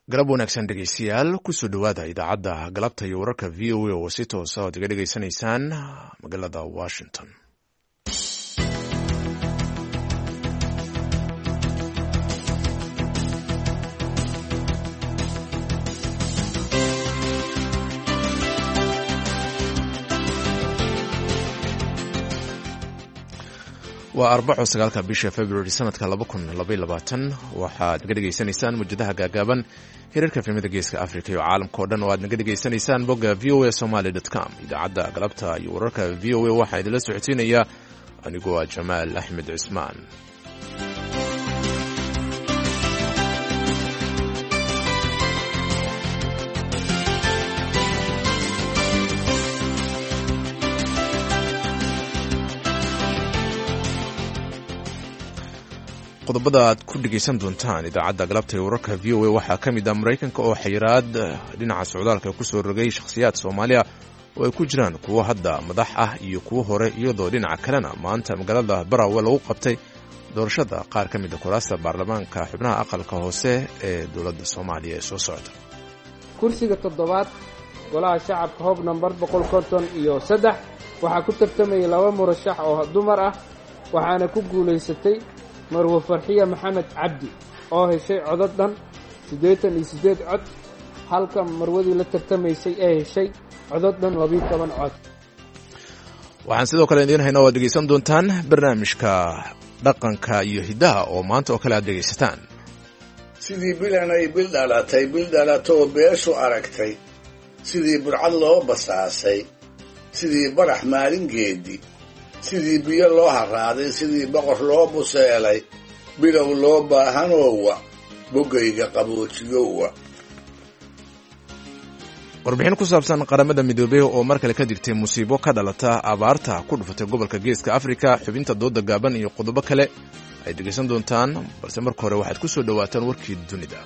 galab wanaagsan dhegeystayaal kusoo dhowaada idaacadda galabta iyo wararka v o a oo si toosa ood iga dhegeysanaysaan magaalada washington. waa 4 bisha February sanadka 2022 waxaad naga dhegeysanaysaan mujadaha gaagaaban hirarka filimada geeska Afrika iyo caalamka oo dhan oo aad naga dhegeysanaysaan bogga voasomali.com. idaacadda galabta iyo wararka v o a waxaa idinla socodsiinaya anigoo Jamaal Axmed Cismaan. qodobada aad ku dhegeysan doontaan idaacadda galabta ee wararka v o a waxaa ka mid ah Maraykanka oo xayiraad dhinaca socdaalka ku soo rogay shakhsiyaad Soomaaliya oo ay ku jiraan kuwo hadda madax ah iyo kuwo hore, iyadoo dhinaca kalena maanta magaalada Barawe lagu qabtay doorashada qaar ka mid ah kuraasta baarlamaanka xubnaha aqalka hoose ee dowladda Soomaaliya ee soo socda. kursiga 7 golaha shacabka hoob number 153 waxaa ku tartamaya 2 murashax oo dumar ah, waxaana ku guuleysatay marwo farxiya maxamed cabdi oo heshay codad dhan 88 cod, halka marwadii la tartamaysay ay heshay codad dhan 12 cod. waxaan sidoo kale idiin haynaa oo dhegeysan doontaan barnaamijka dhaqanka iyo hidaha oo maanta oo kale aad dhegeysataan. sidii bilan ay bil dhalato oo beeshu aragtay, sidii burcad loo basaasay, sidii barax maalingeedi, sidii biyo loo haraaday, sidii boqor loo buseelay, bilow loo baahanoowa bogayga qaboojiyowa. warbixin ku saabsan qaramada midoobay oo mar kale ka digtay musiibo ka dhalata abaarta ku dhufatay gobolka geeska Afrika, xubinta dooda gaaban iyo qodobo kale ay dhegeysan doontaan, balse marka hore waxaad ku soo dhawaataan warkii dunida.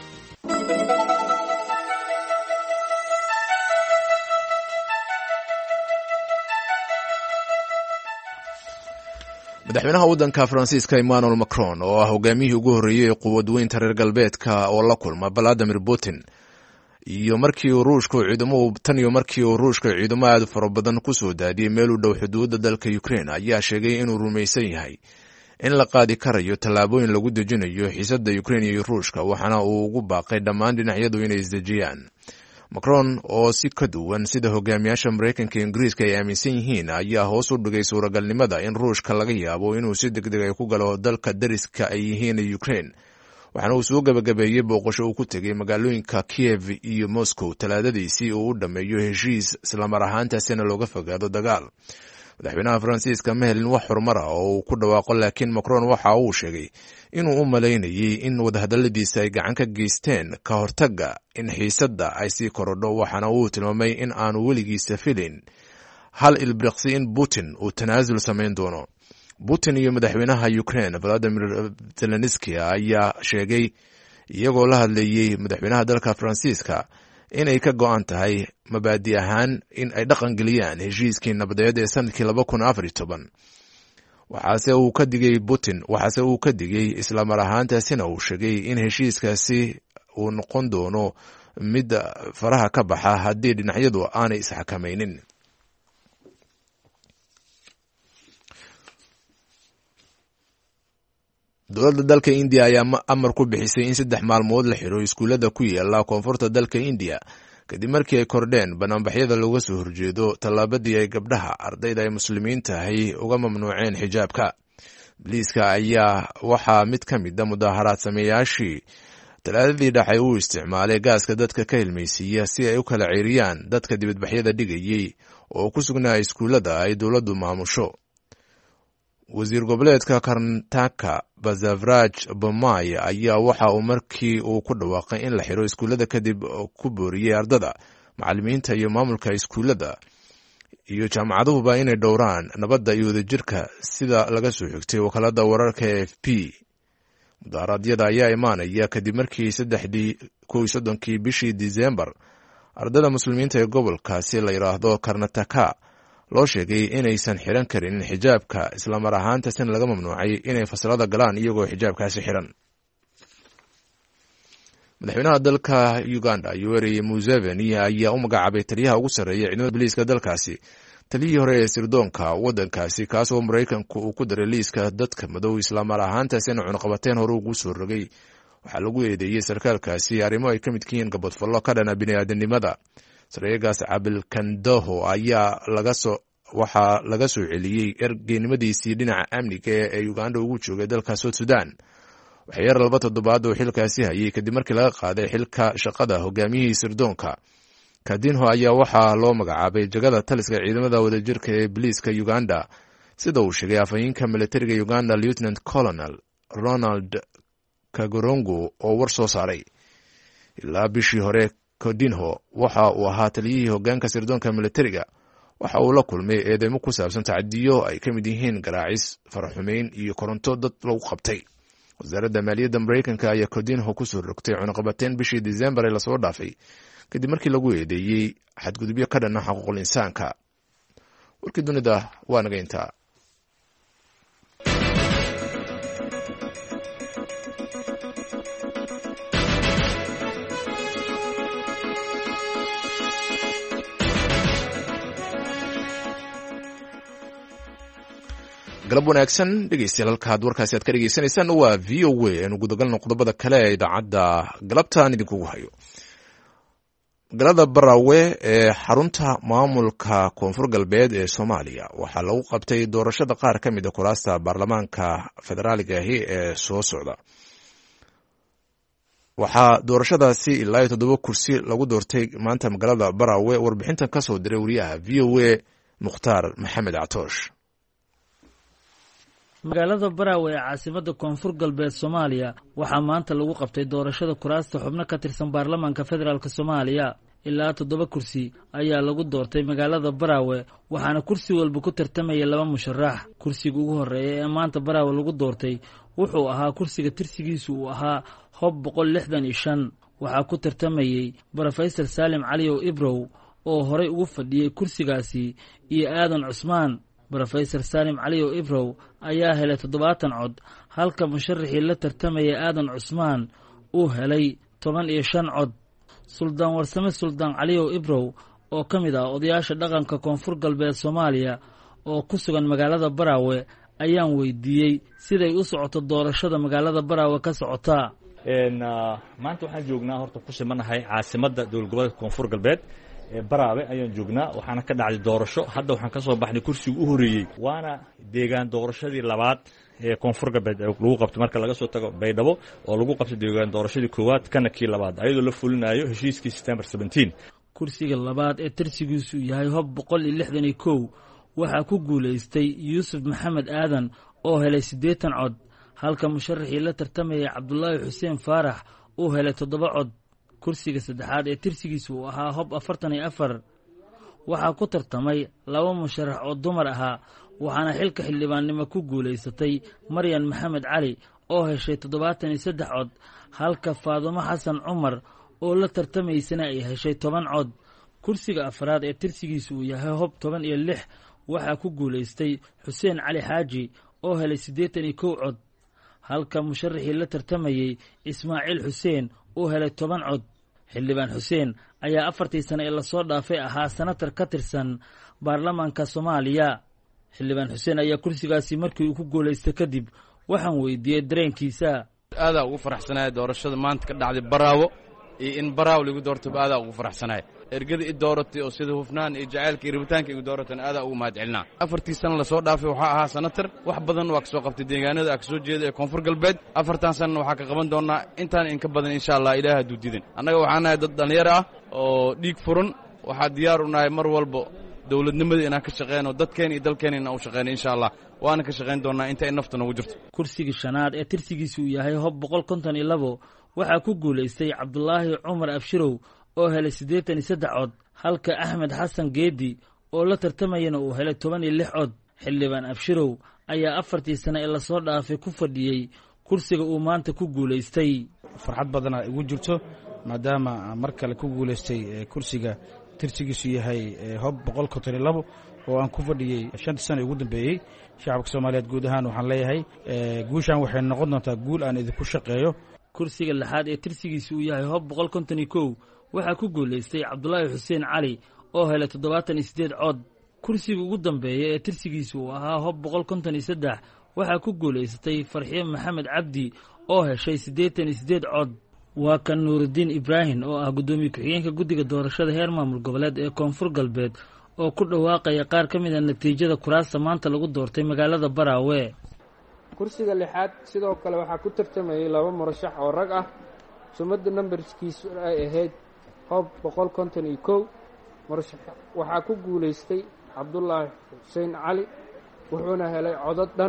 madaxweynaha waddanka Faransiiska Emmanuel Macron oo ah hogaamiyihii ugu horreeyay ee quwadweynta reer galbeedka oo la kulma Vladimir Putin iyo markii uu Ruushka ciidamo aad fara badan ku soo daadiyay meel u dhow xuduudda dalka Ukraine, ayaa sheegay inuu rumaysan yahay in la qaadi karayo tallaabooyin lagu dejinayo xiisadda Ukraine iyo Ruushka, waxaana uu ugu baaqay dhammaan dhinacyadu inay isdejiyaan. Macron oo si ka duwan sida hogaamiyaasha Maraykanka iyo Ingiriiska ay aaminsan yihiin ayaa hoos u dhigay suuragalnimada in Ruushka laga yaabo inuu si degdeg ah ku galo dalka dariska ay yihiin Ukraine, waxaana uu soo gabagabeeyey booqasho uu ku tegay magaalooyinka Kiev iyo Moscow talaadadiisii uu u dhameeyo heshiis islamar ahaantaasina looga fogaado dagaal. madaxweynaha Faransiiska ma helin wax horumar ah oo uu ku dhawaaqo, laakiin Macron waxa uu sheegay inuu u malaynayay in wadahadaladiisa ay gacan ka geysteen ka hortagga in xiisadda ay sii korodho, waxaana uu tilmaamay in aanu weligiisa filin hal ilbiriqsi in Putin uu tanaasul samayn doono. Putin iyo madaxweynaha Ukraine Volodymyr Zelensky ayaa sheegay iyagoo la hadlayay madaxweynaha dalka Faransiiska inay ka go'an tahay mabaadi ahaan in ay dhaqan geliyaan heshiiskii nabadeed ee sanadkii 2014, waxaase uu ka digay isla mar ahaantaasina uu sheegay in heshiiskaasi uu noqon doono mid faraha ka baxa haddii dhinacyadu aanay isxakamaynin. dowladda dalka India ayaa amar ku bixisay in 3 maalmood la xiro iskuulada ku yaala koonfurta dalka India kadib markii ay kordheen banaanbaxyada looga soo horjeedo tallaabadii ay gabdhaha ardayda ay muslimiinta ahi uga mamnuuceen xijaabka. Booliiska ayaa waxaa mid ka mid ah mudaharaad sameeyaashii talaadadii dhaxay uu isticmaalay gaaska dadka ka ilmaysiiya si ay u kala ceeriyaan dadka dibadbaxyada dhigayay oo ku sugnaa iskuulada ay dowladdu maamusho. wasiir goboleedka Karnataka Basavaraj Bommai ayaa waxa uu markii uu ku dhawaaqay in la xiro iskuulada kadib ku booriyay ardada, macallimiinta iyo maamulka iskuulada iyo jaamacaduhuba inay dhowraan nabadda iyo wadajirka, sida laga soo xigtay wakaalada wararka AFP. mudaharaadyada ayaa imaanaya kadib markii 13 bishii Diseembar ardada muslimiinta ee gobolkaasi la yiraahdo Karnataka loo sheegay inaysan xiran karin xijaabka, isla mar ahaantaasina laga mamnuucay inay fasalada galaan iyagoo xijaabkaasi xiran. madaxweynaha dalka uganda yoweri museveni ayaa u magacaabay taliyaha ugu sarreeya ciidamada booliiska dalkaasi taliyihii hore ee sirdoonka waddankaasi kaas oo maraykanku uu ku daray liiska dadka madow islaamar ahaantaasina cunaqabateen hore ugu soo rogay waxaa lagu eedeeyey sarkaalkaasi arrimo ay ka midka yihiin gabadfallo ka dhana bini'aadanimada sareegaas cabilkandoho ayaa waxaa laga soo celiyey ergeynimadiisii dhinaca amniga ee uganda ugu joogay dalka South Sudan waxyar 2 toddobaad oo xilkaasi hayay kadib markii laga qaaday xilka shaqada hogaamiyihii sirdoonka Kadinho ayaa waxaa loo magacaabay jagada taliska ciidamada wadajirka ee booliiska Uganda sida uu sheegay afhayeenka militariga Uganda Lieutenant Colonel Ronald Kagorongo oo war soo saaray ilaa bishii hore Kadinho waxa uu ahaa taliyihii hoggaanka sirdoonka militariga waxa uu la kulmay eedeymo ku saabsan tacadiyo ay ka mid yihiin garaacis faraxumeyn iyo koronto dad lagu qabtay wasaaradda maaliyadda Mareykanka ayaa Kadinho ku soo rogtay cunaqabateen bishii December la soo dhaafay kadib markii lagu eedeeyey xadgudubyo ka dhan ah xuquuqul insaanka warkii dunida waa naga intaa galab wanaagsan dhegeystayaal halkaad warkaasi aad ka dhegeysanaysaan waa VOA aanu gudagalno qodobada kale ee idaacadda galabtaan idinkugu hayo magaalada Barawe ee xarunta maamulka koonfur galbeed ee Soomaaliya waxaa lagu qabtay doorashada qaar ka mid ah kuraasta baarlamaanka federaaliga ah ee soo socda waxaa doorashadaasi ilaa 7 kursi lagu doortay maanta magaalada Barawe warbixintan ka soo diray wariyaha VOA Mukhtaar Maxamed Catoosh magaalada Barawe ee caasimadda koonfur galbeed Soomaaliya waxaa maanta lagu qabtay doorashada kuraasta xubno ka tirsan baarlamaanka federaalka Soomaaliya ilaa 7 kursi ayaa lagu doortay magaalada Barawe waxaana kursi walba ku tartamaya 2 musharax kursiga ugu horeeya ee maanta Barawe lagu doortay wuxuu ahaa kursiga tirsigiisu uu ahaa hob 165 waxaa ku tartamayay Professor Salim Cali Ibrow oo horey ugu fadhiyay kursigaasi iyo Aadan Cusmaan Professor Salim Cali Ibrow ayaa helay 70 cod halka musharaxii la tartamaya Aadan Cusmaan uu helay 15 cod Suldaan Warsame Suldaan Cali Ibrow oo kamid ah odayaasha dhaqanka koonfur galbeed Soomaaliya oo ku sugan magaalada Barawe ayaan weydiiyey siday u socoto doorashada magaalada Barawe ka socota maanta waxaan joognaa horta ku simanahay caasimadda dowlad goboleedka koonfur galbeed Barawe ayaan joognaa waxaana ka dhacday doorasho hadda waxaan ka soo baxnay kursiga u horeeyay waana deegaan doorashadii labaad ee koonfur galbeed lagu qabtay marka laga soo tago Baydhabo oo lagu qabtay deegaan doorashadii koowaad kana kii labaad ayadoo la fulinayo heshiiskii September 17 kursiga labaad ee tirsigiisu yahay hob 161 waxaa ku guuleystay Yuusuf Maxamed Aadan oo helay 80 cod halka musharaxii la tartamaya Cabdullaahi Xuseen Faarax uu helay 7 cod kursiga saddexaad ee tirsigiisu uu ahaa hob 44 waxaa ku tartamay 2 musharax oo dumar ahaa waxaana xilka xildhibaannimo ku guuleysatay Maryan Maxamed Cali oo heshay 73 cod halka Faadumo Xasan Cumar oo la tartamaysana ay heshay 10 cod kursiga afraad ee tirsigiisu uu yahay hob 16 waxaa ku guuleystay Xuseen Cali Xaaji oo helay 81 cod halka musharaxii la tartamayay Ismaaciil Xuseen uu helay 10 cod xildhibaan Xuseen ayaa 4 sano ee la soo dhaafay ahaa senator ka tirsan baarlamaanka Soomaaliya xildhibaan Xuseen ayaa kursigaasi markii uu ku guuleystay kadib waxaan weydiiyay dareenkiisa aad ugu faraxsanahay doorashada maanta ka dhacday Barawe iyo in Barawe lagu doorto aad ugu faraxsanahay ergada dooratay oo sida hufnaan iyo jacaylka iyo rabitaanka igu dooratan aad ugu mahadcelinaa 4 sano la soo dhaafay waxa ahaa senator wax badan waa ka soo qabtay deegaanada ka soo jeeda ee koonfur galbeed 4 sano waxa ka qaban doonaa intaan in ka badan insha Allah Ilaahay duudidan annaga waxaan nahay dad dhalinyaro ah oo dhiig furan waxa diyaar u nahay mar walba dawladnimada inaan ka shaqeeyno dadkeen iyo dalkeen inaan u shaqeeyno insha Allah waana ka shaqeyn doonaa inta in nafta nagu jirto kursiga shanaad ee tirsigiisu yahay hob 152 waxaa ku guuleystay Cabdullaahi Cumar Abshirow oo helay 83 cod halka Axmed Xasan Geedi oo la tartamayna uu helay 16 cod xildhibaan Abshirow ayaa 4 sano ee la soo dhaafay ku fadhiyay kursiga uu maanta ku guuleystay farxad badan ay ugu jirto maadaama mar kale ku guuleystay kursiga tirsigiisu yahay hob 152 oo aan ku fadhiyay 5 sano ugu dambeeyay shacabka Soomaaliyeed guud ahaan waxaan leeyahay guushan waxay noqon doontaa guul aan idinku shaqeeyo kursiga lixaad ee tirsigiisu uu yahay hob 151 waxaa ku guulaystay cabdulaahi xuseen cali oo helay 78 cod. kursiga ugu dambeeya ee tirsigiisu uu ahaa hob 153 waxaa ku guulaysatay farxiye maxamed cabdi oo heshay 88 cod. waa kan nuurudiin ibraahim oo ah guddoomiye ku-xigeenka guddiga doorashada heer maamul goboleed ee koonfur galbeed oo ku dhawaaqaya qaar ka mid a natiijada kuraasta maanta lagu doortay magaalada Baraawe. kursiga lixaad sidoo kale waxaa ku tartamayay 2 murashax oo rag ah. sumadda nambarkiisu ay ahayd hob 151. murashax waxaa ku guulaystay cabdulaahi xuseen cali wuxuuna helay codad dhan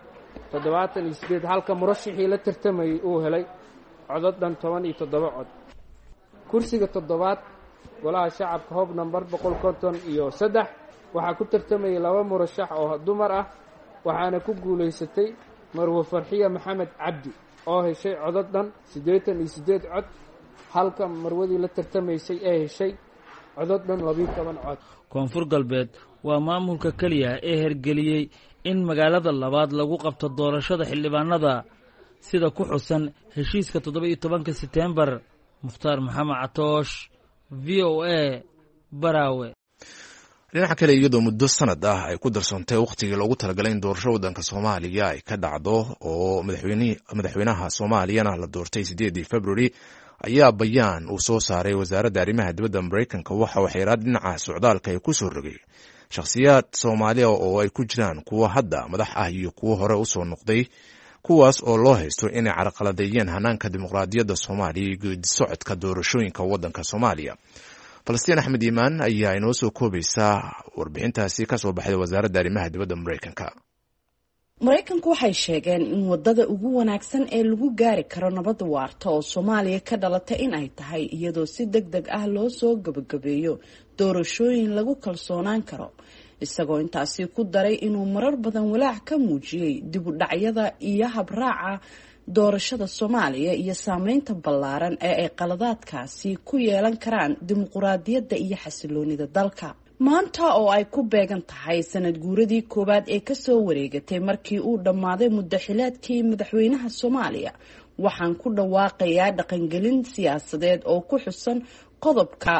78 halka murashaxii la tartamayay uu helay codad dhan 17 cod. kursiga toddobaad golaha shacabka hob number 153 waxaa ku tartamayay 2 murashax oo dumar ah waxaana ku guulaysatay marwo farxiya maxamed cabdi oo heshay codad dhan 88 cod halka marwadii la tartamaysay ay heshay codad dhan 12 cod. koonfur galbeed waa maamulka kaliya ee hergeliyey in magaalada labaad lagu qabto doorashada xildhibaanada sida ku xusan heshiiska 17 September. Mukhtaar Maxamed Catoosh, VOA, Baraawe. dhinaca kale iyadoo muddo sanad ah ay ku darsoontay waqtigii loogu talagalay in doorasho waddanka Soomaaliya ay ka dhacdo oo madaxweynaha Soomaaliyana la doortay 8 February ayaa bayaan uu soo saaray wasaaradda arrimaha dibadda Mareykanka waxa uu xeerar dhinaca socdaalka ay ku soo rogay shakhsiyaad Soomaaliya oo ay ku jiraan kuwa hadda madax ah iyo kuwa hore u soo noqday kuwaas oo loo haysto inay carqaladeeyeen hanaanka dimuqraadiyadda Soomaaliya iyo geedi socodka doorashooyinka waddanka Soomaaliya. Falastiin Axmed Iimaan ayaa inoo soo koobaysaa warbixintaasi ka soo baxday wasaaradda arrimaha dibadda Mareykanka. Mareykanku waxay sheegeen in wadada ugu wanaagsan ee lagu gaari karo nabad waarta oo Soomaaliya ka dhalatay in ay tahay iyadoo si degdeg ah loo soo gabagabeeyo doorashooyin lagu kalsoonaan karo. isagoo intaasi ku daray inuu marar badan walaac ka muujiyay dib u dhacyada iyo habraaca doorashada Soomaaliya iyo saameynta ballaaran ee ay qaladaadkaasi ku yeelan karaan dimuqraadiyadda iyo xasiloonida dalka. maanta oo ay ku beegan tahay sanad guuradii koowaad ee ka soo wareegatay markii uu dhammaaday muddaxileedkii madaxweynaha Soomaaliya waxaan ku dhawaaqayaa dhaqangelin siyaasadeed oo ku xusan qodobka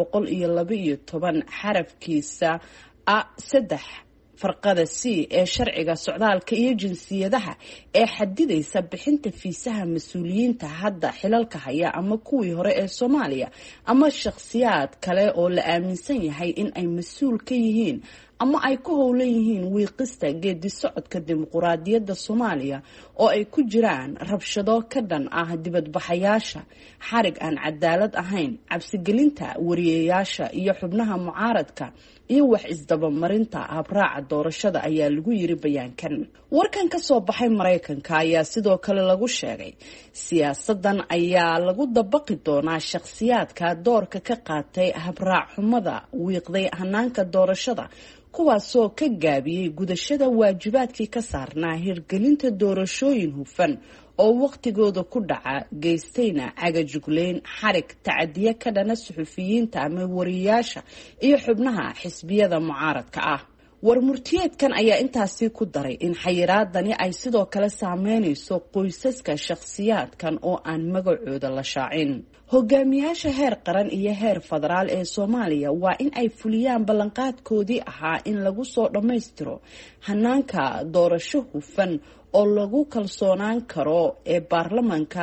212 xarafkiisa A3 farqada C ee sharciga socdaalka iyo jinsiyadaha ee xadidaysa bixinta fiisaha mas'uuliyiinta hadda xilalka haya ama kuwii hore ee Soomaaliya ama shakhsiyaad kale oo la aaminsan yahay in ay mas'uul ka yihiin ama ay ku howlan yihiin wiiqista geedi socodka dimuqraadiyadda Soomaaliya oo ay ku jiraan rabshado ka dhan ah dibadbaxayaasha, xarig aan cadaalad ahayn, cabsigelinta wariyeyaasha iyo xubnaha mucaaradka iyo wax isdabamarinta habraaca doorashada ayaa lagu yiri bayaankan. warkan ka soo baxay Mareykanka ayaa sidoo kale lagu sheegay siyaasadan ayaa lagu dabaqi doonaa shakhsiyaadka doorka ka qaatay habraac xumada wiiqday hanaanka doorashada kuwaasoo ka gaabiyey gudashada waajibaadkii ka saarnaa hirgelinta doorashooyin hufan oo waqtigooda ku dhaca geystayna cagajugleyn, xarig, tacadiye ka dhana suxufiyiinta ama wariyaasha iyo xubnaha xisbiyada mucaaradka ah. warmurtiyeedkan ayaa intaasi ku daray in xayiraadani ay sidoo kale saameynayso qoysaska shakhsiyaadkan oo aan magacooda la shaacin. hogaamiyaasha heer qaran iyo heer federaal ee Soomaaliya waa in ay fuliyaan ballanqaadkoodii ahaa in lagu soo dhammaystiro hanaanka doorasho hufan oo lagu kalsoonaan karo ee baarlamaanka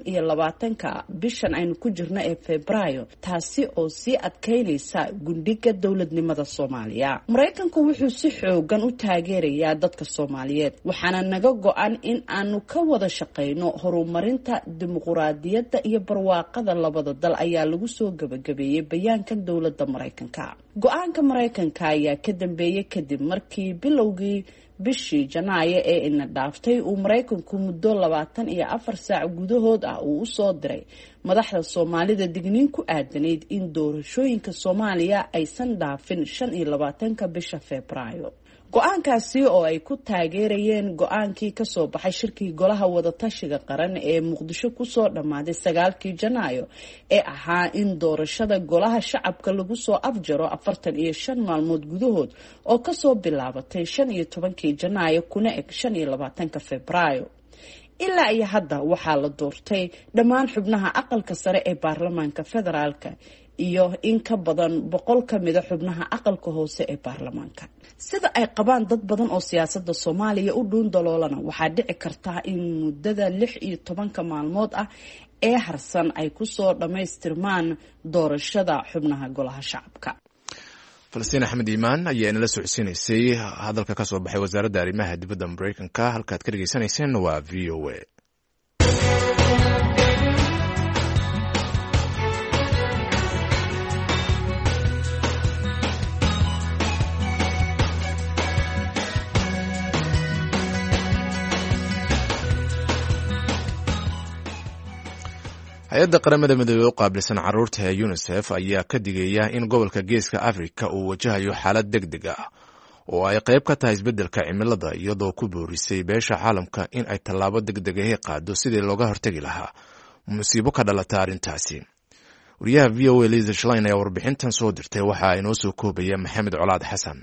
25 bishan aynu ku jirno ee Febraayo, taasi oo sii adkeynaysa gundhiga dowladnimada Soomaaliya. Mareykanku wuxuu si xoogan u taageerayaa dadka Soomaaliyeed waxaana naga go'an in aanu ka wada shaqeyno horumarinta dimuqraadiyadda iyo barwaaqada labada dal ayaa lagu soo gabagabeeyay bayaankan dowladda Mareykanka. go'aanka Mareykanka ayaa ka dambeeyay kadib markii bilowgii bishii Janaayo ee ina dhaaftay uu Mareykanku muddo 24 saac gudahood ah uu soo diray madaxda Soomaalida digniin ku aadanayd in doorashooyinka Soomaaliya aysan dhaafin 25 bisha Febraayo. go'aankaasi oo ay ku taageerayeen go'aankii ka soo baxay shirkii golaha wadatashiga qaran ee Muqdisho ku soo dhamaaday 9 Janaayo ee ahaa in doorashada golaha shacabka lagu soo afjaro 45 maalmood gudahood oo ka soo bilaabatay 15 Janaayo kuna eg 25 Febraayo. ilaa iyo hadda waxaa la doortay dhammaan xubnaha aqalka sare ee baarlamaanka federaalka iyo in ka badan 100 ka mida xubnaha aqalka hoose ee baarlamaanka. sida ay qabaan dad badan oo siyaasadda Soomaaliya u dhuun daloolana waxaa dhici karta in muddada 16 maalmood ah ee harsan ay ku soo dhamaystirmaan doorashada xubnaha golaha shacabka. Falastiin Axmed Iimaan ayaa inala socodsiinaysay hadalka ka soo baxay wasaaradda arrimaha dibadda Mareykanka. halkaad ka dhageysanayseen waa VOA. hay-adda qaramada midoobey u qaabilsan carruurta ee UNICEF ayaa ka digaya in gobolka geeska Afrika uu wajahayo xaalad degdeg ah oo ay qayb ka tahay isbeddelka cimilada, iyadoo ku boorisay beesha caalamka in ay tallaabo degdeg ah qaado sidii looga hortagi lahaa musiibo ka dhalata arrintaasi. wariyaha VOA Lisa Schlein ayaa warbixintan soo dirtay, waxaa inoo soo koobaya Maxamed Colaad Xasan.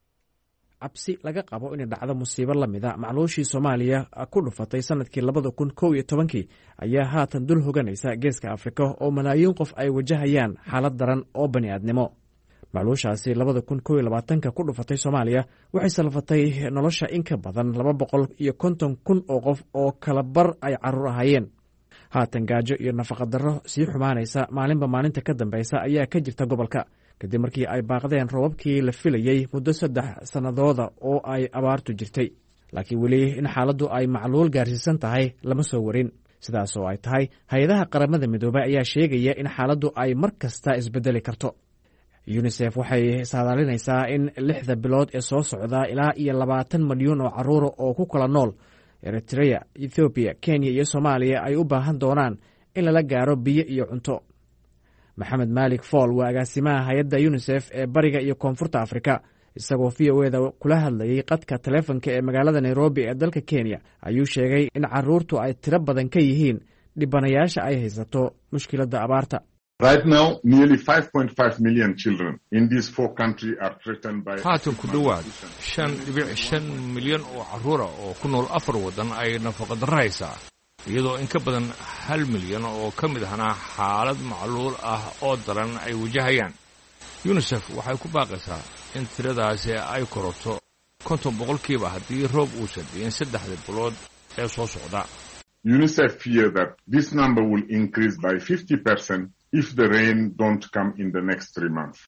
cabsi laga qabo inay dhacdo musiibo la mida macluushii Soomaaliya ku dhufatay sanadkii 2011 ayaa haatan dul hoganaysa geeska Afrika oo malaayiin qof ay wajahayaan xaalad daran oo bani'aadnimo. macluushaasi 2021 ku dhufatay Soomaaliya waxay salfatay nolosha in ka badan 250,000 oo qof oo kala bar ay carruur ahaayeen. haatan gaajo iyo nafaqa darro sii xumaanaysa maalinba maalinta ka dambaysa ayaa ka jirta gobolka, kadib markii ay baaqdeen roobabkii la filayey muddo 3 sannadooda oo ay abaartu jirtay. laakiin weli in xaaladdu ay macluul gaarsiisan tahay lama soo warin. sidaas oo ay tahay, hay-adaha qaramada midoobay ayaa sheegaya in xaaladdu ay mar kasta isbedeli karto. UNICEF waxay saadaalinaysaa in 6 bilood ee soo socda ilaa iyo 20 malyan oo carruura oo ku kala nool Eritrea, Ethiopia, Kenya iyo Soomaaliya ay u baahan doonaan in lala gaaro biyo iyo cunto. Maxamed Malik Fall waa agaasimaha hay-adda UNICEF ee bariga iyo koonfurta Afrika. isagoo VOA-da kula hadlayay qadka taleefanka ee magaalada Nairobi ee dalka Kenya ayuu sheegay in carruurtu ay tiro badan ka yihiin dhibanayaasha ay haysato mushkiladda abaarta. Right now, nearly 5.5 million children in these 4 countries are threatened by... haatan ku dhowaad 5.5 milyan oo carruura oo ku nool 4 waddan ay nafaqa darro haysaa, iyadoo in ka badan 1 milyan oo ka mid ahna xaalad macluul ah oo daran ay wajahayaan. UNICEF waxay ku baaqaysaa in tiradaasi ay korodto 50% haddii roob uusan diin 3 bilood ee soo socda. UNICEF fear that this number will increase by 50% if the rain don't come in the next 3 months.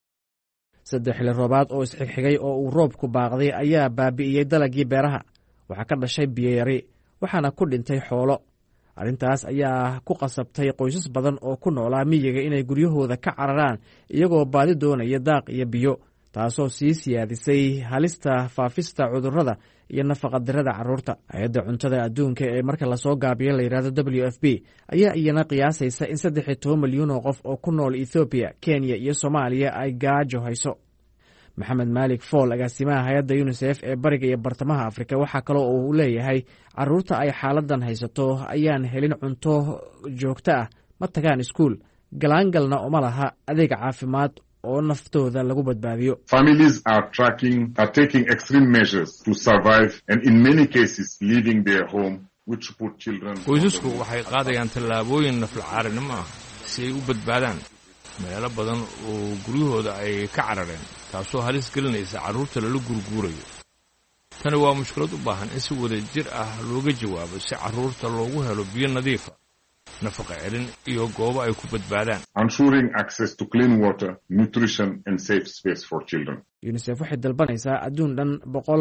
3 xilli roobaad oo isxigxigay oo uu roobku baaqday ayaa baabi'iyey dalagii beeraha. waxaa ka dhashay biyo yari, waxaana ku dhintay xoolo. arrintaas ayaa ku qasabtay qoysas badan oo ku noolaa miyiga inay guryahooda ka cararaan iyagoo baadi doonaya daaq iyo biyo, taasoo sii siyaadisay halista faafista cudurrada iyo nafaqadarrada carruurta. hay-adda cuntada adduunka ee marka lasoo gaabiyo la yidhahdo WFP ayaa iyana qiyaasaysa in 13 milyan oo qof oo ku nool Ethiopia, Kenya iyo Soomaaliya ay gaajo hayso. Maxamed Malik Fall, agaasimaha hay-adda UNICEF ee bariga iyo bartamaha Afrika, waxaa kaloo uu leeyahay carruurta ay xaaladan haysato ayaan helin cunto joogto ah, ma tagaan iskuul, galaangalna uma laha adeeg caafimaad oo naftooda lagu badbaadiyo. Families are taking extreme measures to survive and in many cases leaving their home, which put children... qoysasku waxay qaadayaan tallaabooyin naflacaarinimo ah si ay u badbaadaan. meelo badan oo guryahooda ay ka carareen, taasoo halis gelinaysa carruurta lala gurguurayo. tani waa mushkilad u baahan in si wada jir ah looga jawaabo si carruurta loogu helo biyo nadiifa, nafaqa celin iyo goobo ay ku badbaadaan. Ensuring access to clean water, nutrition and safe space for children. UNICEF waxay dalbanaysaa adduun dhan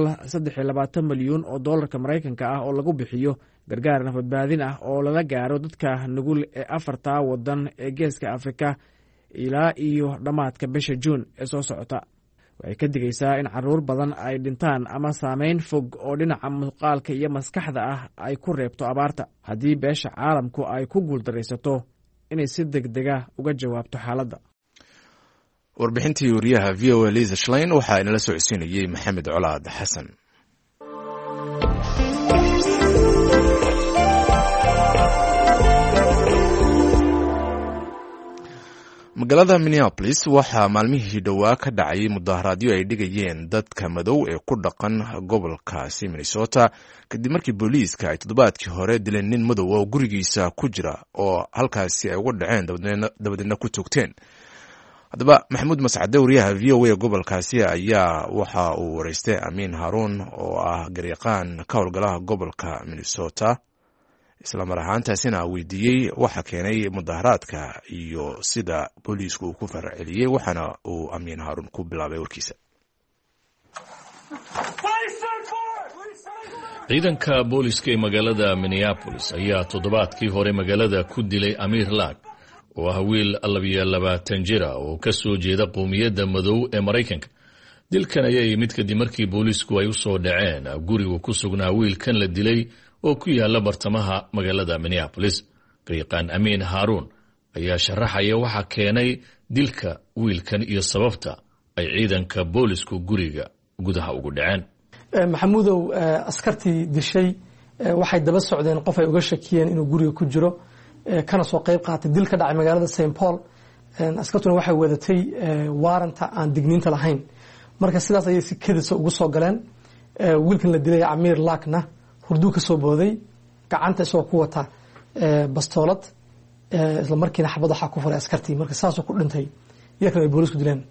123 milyan oo dollarka Mareykanka ah oo lagu bixiyo gargaar nafadbaadin ah oo lala gaaro dadka nugul ee 4 waddan ee geeska Afrika ilaa iyo dhammaadka bisha Juun ee soo socota. waxay ka digaysaa in carruur badan ay dhintaan ama saameyn fog oo dhinaca muuqaalka iyo maskaxda ah ay ku reebto abaarta haddii beesha caalamku ay ku guuldaraysato inay si degdega uga jawaabto xaaladda. warbixintii wariyaha VOA Lisa Schlein waxaa inala socodsiinayey Maxamed Colaad Xasan. magaalada minneapolis waxaa maalmihii dhowaa ka dhacay mudaharaadyo ay dhigayeen dadka madow ee ku dhaqan gobolkaasi minnesota kadib markii booliiska ay toddobaadkii hore dileen nin madow oo gurigiisa ku jira oo halkaasi ay uga dhaceen dabadeedna ku toogteen. haddaba maxamuud mascade wariyaha v o a gobolkaasi ayaa waxa uu wareystay amiin haruun oo ah garyaqaan ka howlgalaha gobolka minnesota, isla mar ahaantaasina weydiiyey waxa keenay mudaharaadka iyo sida booliisku uu ku farceliyey, waxaana uu amiin haruun ku bilaabay warkiisa. ciidanka booliska ee magaalada minneapolis ayaa toddobaadkii hore magaalada ku dilay amiir laag oo ah wiil 22 jira oo ka soo jeeda qowmiyadda madow ee Mareykanka. dilkan ayaa yimid kadib markii boolisku ay u soo dhaceen guriga ku sugnaa wiilkan la dilay oo ku yaala bartamaha magaalada Minneapolis. garyaqaan amiin haruun ayaa sharaxaya waxa keenay dilka wiilkan iyo sababta ay ciidanka boolisku guriga gudaha ugu dhaceen. maxamuudow askartii dishay waxay daba socdeen qof ay uga shakiyeen inuu guriga ku jiro kana soo qayb qaatay dil ka dhacay magaalada St. Paul. askartuna waxay wadatay waaranta aan digniinta lahayn, marka sidaas ayay si kedis ugu soo galeen. wiilkan la dilay amiir laagna hurduu ka soo booday, gacanta isagoo ku wata bastoolad, isla markiina xabad waxaa ku furay askartii, marka saasoo ku dhintay iyakan ay boolisku dileen.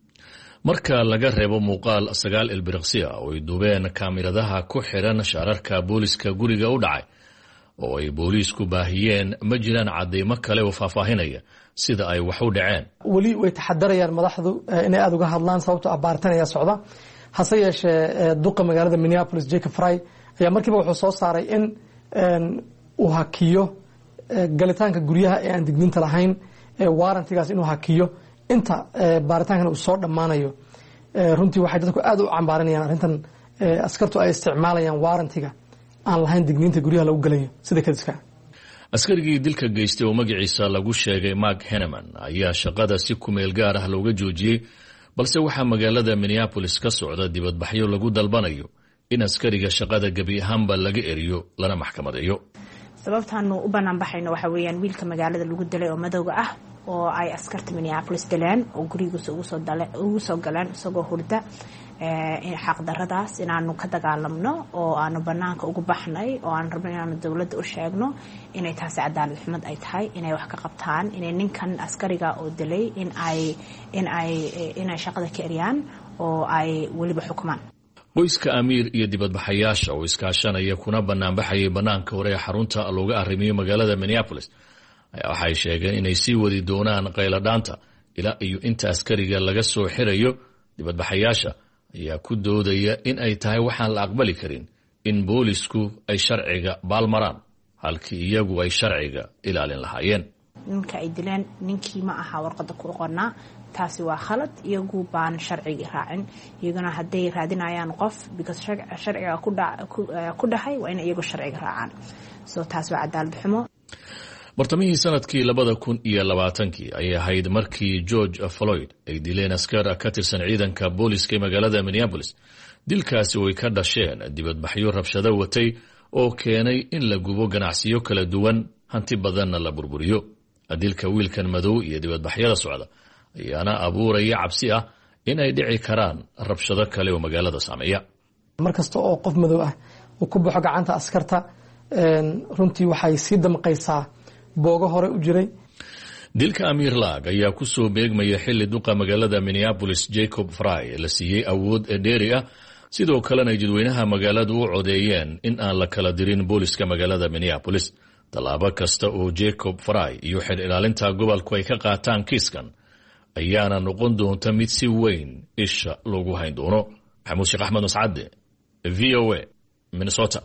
marka laga reebo muuqaal 9 ilbiriqsi ah oo ay duubeen kaamiradaha ku xiran shaararka booliska guriga u dhacay oo ay boolisku baahiyeen, ma jiraan cadeymo kale oo faahfaahinaya sida ay wax u dhaceen. weli way taxadarayaan madaxdu inay aad uga hadlaan sababtoo ah baaritaan ayaa socda. hase yeeshee duqa magaalada Minneapolis Jacob Frey ayaa markiiba wuxuu soo saaray in uu hakiyo galitaanka guryaha ee aan digniinta lahayn, waarantigaas inuu hakiyo inta baaritaankan uu soo dhammaanayo. runtii waxay dadku aad u cambaaranayaan arrintan askartu ay isticmaalayaan waarantiga aan lahayn digniinta guryaha lagu galayo sida kadiska. askarigii dilka geystay oo magaciisa lagu sheegay Mark Henneman ayaa shaqada si ku meel gaar ah looga joojiyey, balse waxaa magaalada Minneapolis ka socda dibadbaxyo lagu dalbanayo in askariga shaqada gabi ahaanba laga eriyo lana maxkamadeeyo. sababtaanu u banaan baxayno waxa weeyaan wiilka magaalada lagu dilay oo madowga ah oo ay askarta Minneapolis dileen oo gurigiisa ugu soo galeen isagoo hurda. xaq daradaas inaanu ka dagaalamno oo aanu banaanka ugu baxnay oo aan rabno inaanu dawladda u sheegno inay taasi cadaalad xumad ay tahay, inay wax ka qabtaan, inay ninkan askariga oo dilay inay shaqada ka eriyaan oo ay weliba xukumaan. qoyska amiir iyo dibadbaxayaasha oo iskaashanaya kuna banaanbaxayay banaanka hore ee xarunta looga arrimiyo magaalada Minneapolis ayaa waxay sheegeen inay sii wadi doonaan qayladhaanta ilaa iyo inta askariga laga soo xirayo. dibadbaxayaasha ayaa ku doodaya in ay tahay waxaan la aqbali karin in boolisku ay sharciga baalmaraan halkii iyagu ay sharciga ilaalin lahaayeen. ninka ay dileen ninkii ma aha warqada ku qornaa, taasi waa khalad. iyagu baan sharciga raacin, iyaguna hadday raadinayaan qof because sharciga ku dhahay waa in iyagu sharciga raacaan. soo taas waa cadaalad xumo. bartamihii sanadkii 2020 ayay ahayd markii George Floyd ay dileen askar ka tirsan ciidanka booliska ee magaalada Minneapolis. dilkaasi way ka dhasheen dibadbaxyo rabshado watay oo keenay in la gubo ganacsiyo kala duwan, hanti badanna la burburiyo. dilka wiilkan madow iyo dibadbaxyada socda ayaana abuuraya cabsi ah in ay dhici karaan rabshado kale oo magaalada saameeya. markasta oo qof madow ah uu ku baxo gacanta askarta runtii waxay sii damqaysaa boogo hore u jiray. dilka amiir laag ayaa ku soo beegmaya xilli duqa magaalada Minneapolis Jacob Frey la siiyey awood dheeri ah, sidoo kalena jadweynaha magaaladu u codeeyeen in aan la kala dirin booliska magaalada Minneapolis. tallaabo kasta oo Jacob Frey iyo xil ilaalinta gobolku ay ka qaataan kiiskan ayaana noqon doonta mid si weyn isha loogu hayn doono. maxamuud sheekh axmed mascade, VOA, Minnesota.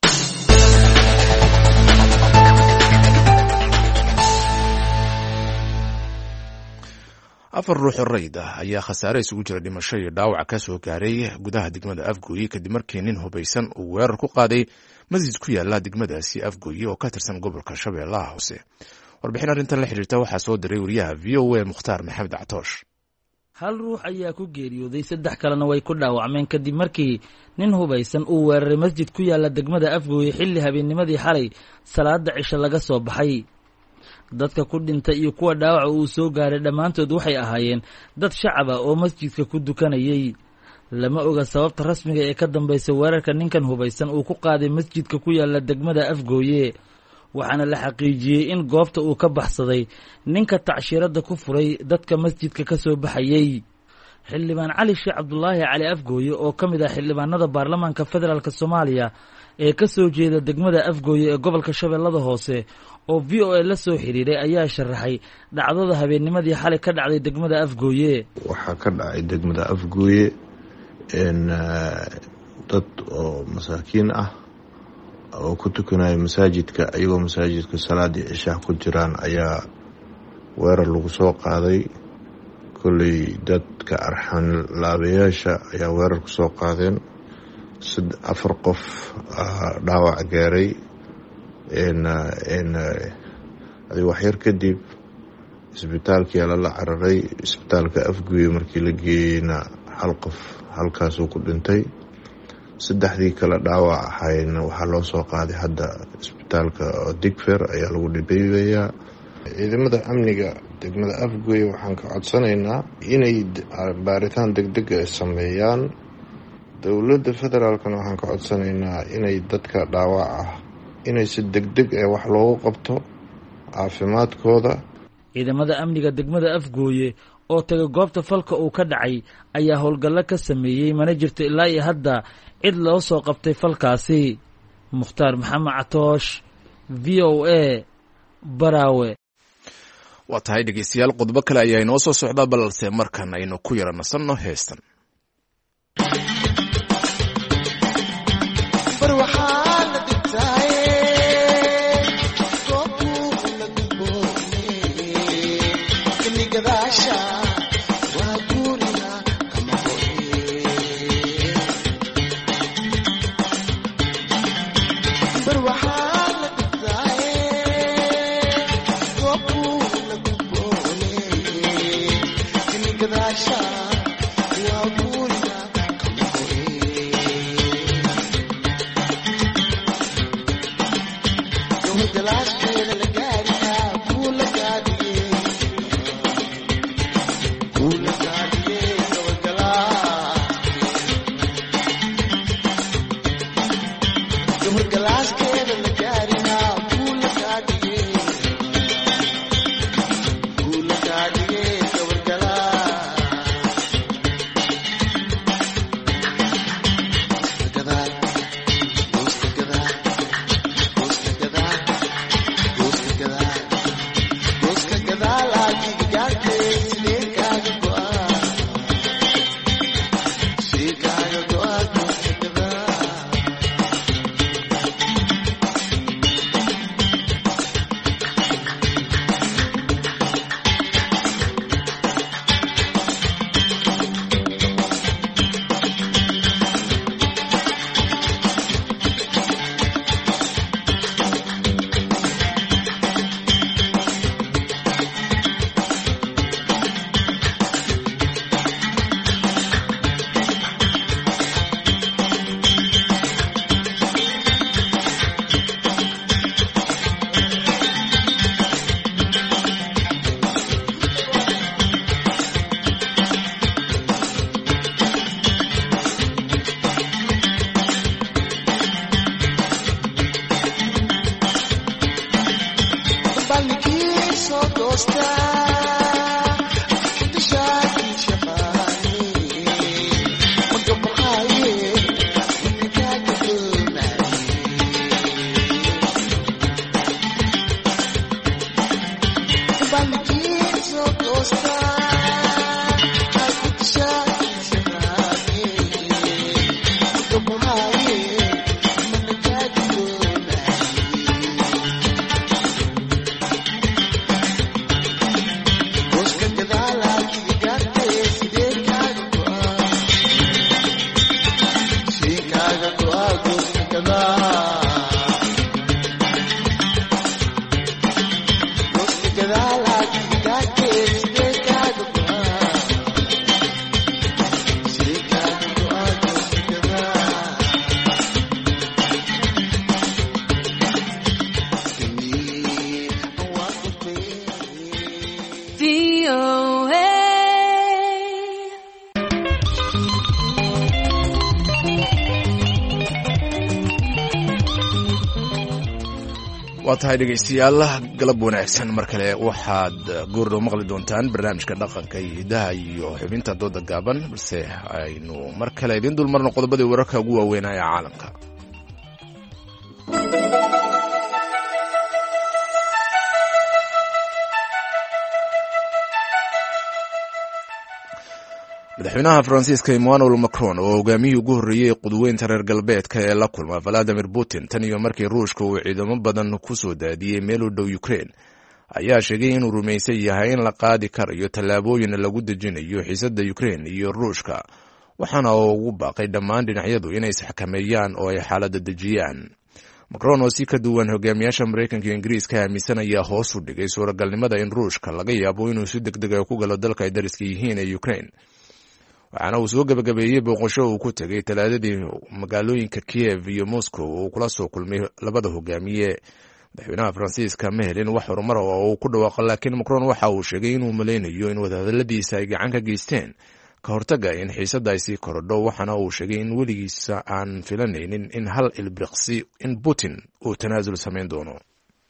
afar ruux oo rayd ah ayaa khasaare isugu jira dhimasho iyo dhaawac ka soo gaaray gudaha degmada Afgooye kadib markii nin hubaysan uu weerar ku qaaday masjid ku yaala degmadaasi Afgooye oo ka tirsan gobolka Shabeellaha Hoose. warbixin arrintan la xiriirta waxaa soo diray wariyaha VOA Mukhtaar Maxamed Catoosh. hal ruux ayaa ku geeriyooday, 3 kalena way ku dhaawacmeen kadib markii nin hubaysan uu weeraray masjid ku yaala degmada Afgooye xilli habeennimadii xalay salaada cisho laga soo baxay. dadka ku dhintay iyo kuwa dhaawaca uu soo gaaray dhammaantood waxay ahaayeen dad shacab ah oo masjidka ku dukanayay. lama oga sababta rasmiga ee ka dambaysa weerarka ninkan hubaysan uu ku qaaday masjidka ku yaala degmada Afgooye, waxaana la xaqiijiyey in goobta uu ka baxsaday ninka tacshirada ku furay dadka masjidka ka soo baxayay. xildhibaan cali sheekh cabdulaahi cali Afgooye oo ka mid ah xildhibaanada baarlamaanka federaalk Soomaaliya ee ka soo jeeda degmada Afgooye ee gobolka Shabeellada Hoose oo VOA la soo xiriiray ayaa sharaxay dhacdada habeennimadii xalay ka dhacday degmada Afgooye. waxaa ka dhacay degmada Afgooye dad oo masaakiin ah oo ku tukanaya masaajidka, ayagoo masaajidka salaadii cishaa ku jiraan ayaa weerar lagu soo qaaday. kolley dadka arxan laabayaasha ayaa weerar ku soo qaadeen, 4 qof dhaawac gaaray. waxyar kadib isbitaalkii lala cararay. isbitaalka Afgooye markii la geeyeyna 1 qof halkaasuu ku dhintay. 3 kale dhaawac ahayna waxaa loo soo qaaday hadda isbitaalka Digfer ayaa lagu dhibayaa. ciidamada amniga degmada Afgooye waxaan ka codsanaynaa inay baaritaan degdeg ah sameeyaan. dowladda federaalkana waxaan ka codsanaynaa inay dadka dhaawac ah inay si degdeg ah wax loogu qabto caafimaadkooda. ciidamada amniga degmada Afgooye oo tagay goobta falka uu ka dhacay ayaa howlgallo ka sameeyey, mana jirto ilaa iyo hadda cid loo soo qabtay falkaasi. Mukhtaar Maxamed Catoosh, VOA, Baraawe. waa tahay dhegeystayaal, qodobbo kale ayaa inoo soo socda, balse markan aynu ku yara nasanno heestan. waa tahay dhegaystayaal galab wanaagsan mar kale waxaad goordhow maqli doontaan barnaamijka dhaqanka iyo hidaha iyo xubinta dooda gaaban balse aynu mar kale idiin dulmarno qodobadii wararka ugu waaweynaa ee caalamka. madaxweynaha faransiiska emmanuel macron oo hogaamiyihii ugu horreeyey qudweynta reer galbeedka ee la kulma valadimir putin tan iyo markii ruushka uu ciidamo badan ku soo daadiyey meel u dhow ukraine ayaa sheegay inuu rumaysan yahay in la qaadi karayo tallaabooyin lagu dejinayo xiisadda ukraine iyo ruushka waxaana ugu baaqay dhammaan dhinacyadu inay isxakameeyaan oo ay xaaladda dejiyaan. macron oo si ka duwan hogaamiyaasha maraykanka iyo ingiriiska aaminsan ayaa hoos u dhigay suuragalnimada in ruushka laga yaabo inuu si deg dega ku galo dalka ay dariska yihiin ee ukraine, waxaana uu soo gabagabeeyey booqasho uu ku tegay talaadadii magaalooyinka Kiev iyo Moscow oo kula soo kulmay labada hogaamiye. madaxweynaha faransiiska ma helin wax horumar oo uu ku dhawaaqo, laakiin macron waxa uu sheegay inuu maleynayo in wadahadaladiisa ay gacan ka geysteen ka hortaga in xiisadda ay sii korodho, waxaana uu sheegay in weligiisa aan filanaynin in hal ilbiriqsi in Putin uu tanaasul samayn doono.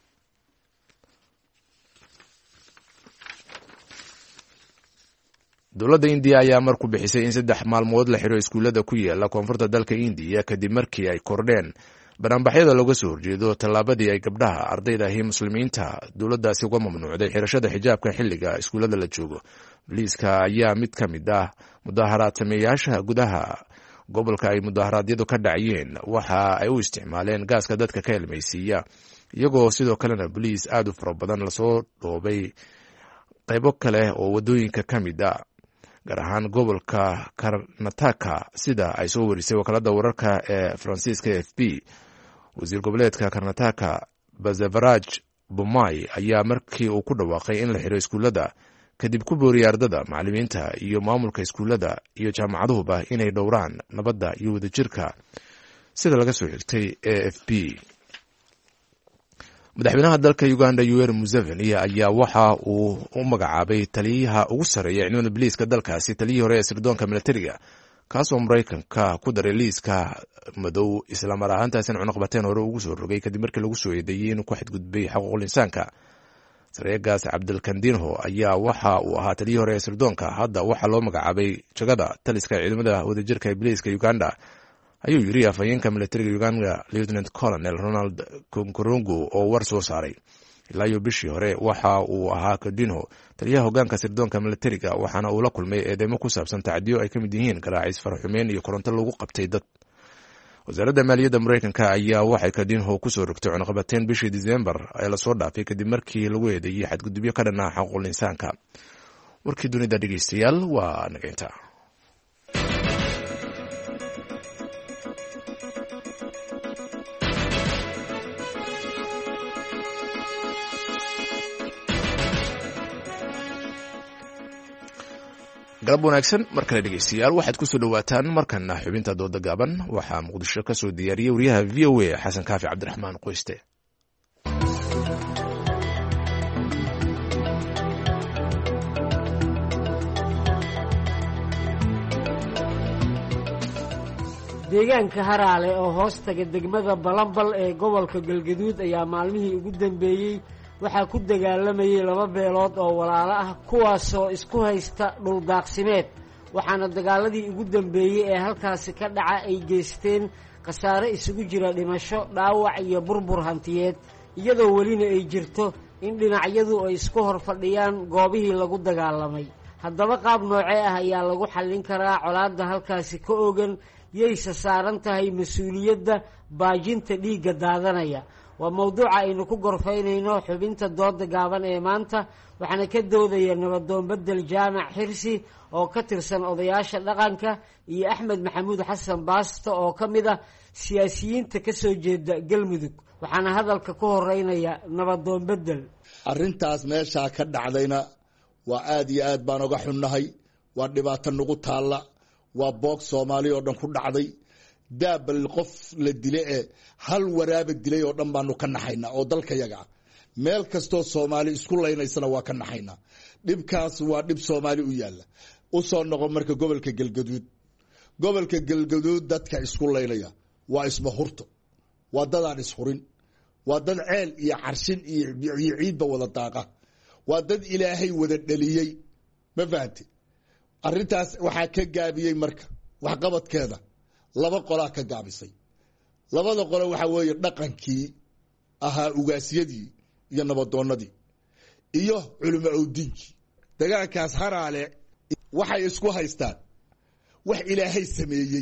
dowladda indiya ayaa mar ku bixisay in 3 maalmood la xiro iskuullada ku yaala koonfurta dalka indiya kadib markii ay kordheen banaanbaxyada looga soo horjeedo tallaabadii ay gabdhaha ardayda ahi muslimiinta dowladdaasi uga mamnuucday xirashada xijaabka xilliga iskuullada la joogo. booliiska ayaa mid ka mid ah mudaaharaad sameeyaasha gudaha gobolka ay mudaharaadyadu ka dhacayeen waxa ay u isticmaaleen gaaska dadka ka ilmaysiiya, iyagoo sidoo kalena booliis aad u fara badan lasoo dhoobay qaybo kale oo waddooyinka ka mid a gaar ahaan gobolka Karnataka sida ay soo warisay wakaaladda wararka ee Faransiiska AFP. wasiir goboleedka Karnataka Bazavaraj Bommai ayaa markii uu ku dhawaaqay in la xiro iskuullada kadib ku booriyay ardada, macallimiinta iyo maamulka iskuullada iyo jaamacaduhuba inay dhowraan nabadda iyo wadajirka sida laga soo xigtay AFP. madaxweynaha dalka Uganda Yoweri Museveni ayaa waxa uu u magacaabay taliyaha ugu sarreeya ciidamada booliiska dalkaasi taliyihii hore ee sirdoonka militariga, kaasoo Maraykanka ku daray liiska madow isla mar ahaantaasina cunaqabateen hore ugu soo rogay kadib markii lagu soo eedeeyey inuu ku xadgudbay xuquuqul insaanka. sareegaas Cabdilkandinho ayaa waxa uu ahaa taliyihii hore ee sirdoonka, hadda waxaa loo magacaabay jagada taliska ciidamada wadajirka ee booliiska Uganda, ayuu yiri afhayeenka militariga Uganda Lieutenant Colonel Ronald Konkorongo oo war soo saaray. ilaa iyo bishii hore waxa uu ahaa Kandinho taliyaha hoggaanka sirdoonka militariga, waxaana uu la kulmay eedeymo ku saabsan tacdiyo ay ka mid yihiin garaacis, faraxumeyn iyo koronto lagu qabtay dad. wasaaradda maaliyadda Maraykanka ayaa waxay Kandinho ku soo rogtay cunaqabateen bishii Diseembar ee lasoo dhaafay kadib markii lagu eedeeyey xadgudubyo ka dhan ah xuquuqul insaanka. warkii dunida dhegeystayaal waa nageynta. galab wanaagsan mar kale dhegeystayaal, waxaad ku soo dhowaataan markana xubinta dooda gaaban. waxaa muqdisho ka soo diyaariyey wariyaha VOA xasan kaafi cabdiraxmaan qoyste. deegaanka Haraale oo hoos taga degmada Balambal ee gobolka Galgaduud ayaa maalmihii ugu dambeeyey waxaa ku dagaalamayay 2 beelood oo walaalo ah kuwaasoo isku haysta dhul daaqsimeed, waxaana dagaaladii ugu dambeeyey ee halkaasi ka dhaca ay geysteen khasaare isugu jira dhimasho, dhaawac iyo burbur hantiyeed, iyadoo welina ay jirto in dhinacyadu ay isku hor fadhiyaan goobihii lagu dagaalamay. haddaba qaab noocee ah ayaa lagu xallin karaa colaadda halkaasi ka ogan, yayse saaran tahay mas-uuliyadda baajinta dhiigga daadanaya? waa mawduuca aynu ku gorfaynayno xubinta dooda gaaban ee maanta, waxaana ka doodaya nabadoon bedel jaamac xirsi oo ka tirsan odayaasha dhaqanka iyo Axmed Maxamuud Xasan Baasto oo ka mid ah siyaasiyiinta ka soo jeeda Galmudug. waxaana hadalka ku horeynaya nabadoon bedel. arrintaas meeshaa ka dhacdayna waa aad iyo aad baan uga xunnahay, waa dhibaato nagu taalla, waa boog Soomaali oo dhan ku dhacday. daabal qof la dile ee hal waraaba dilay oo dhan baanu ka naxaynaa oo dalkayaga meel kastoo Soomaali isku leynaysana waa ka naxaynaa. dhibkaas waa dhib Soomaali u yaalla. u soo noqon marka gobolka Galgaduud dadka isku leynaya waa isma hurto, waa dadaan ishurin, waa dad ceel iyo carshin iyo ciidba wada daaqa, waa dad ilaahay wada dhaliyey. ma fahamte? arrintaas waxaa ka gaabiyey marka waxqabadkeeda laba qolaa ka gaabisay. labada qole waxaa weeye dhaqankii ahaa ugaasyadii iyo nabadoonnadii iyo culimo awdiinkii. dagaalkaas haraale waxay isku haystaan wax ilaahay sameeyey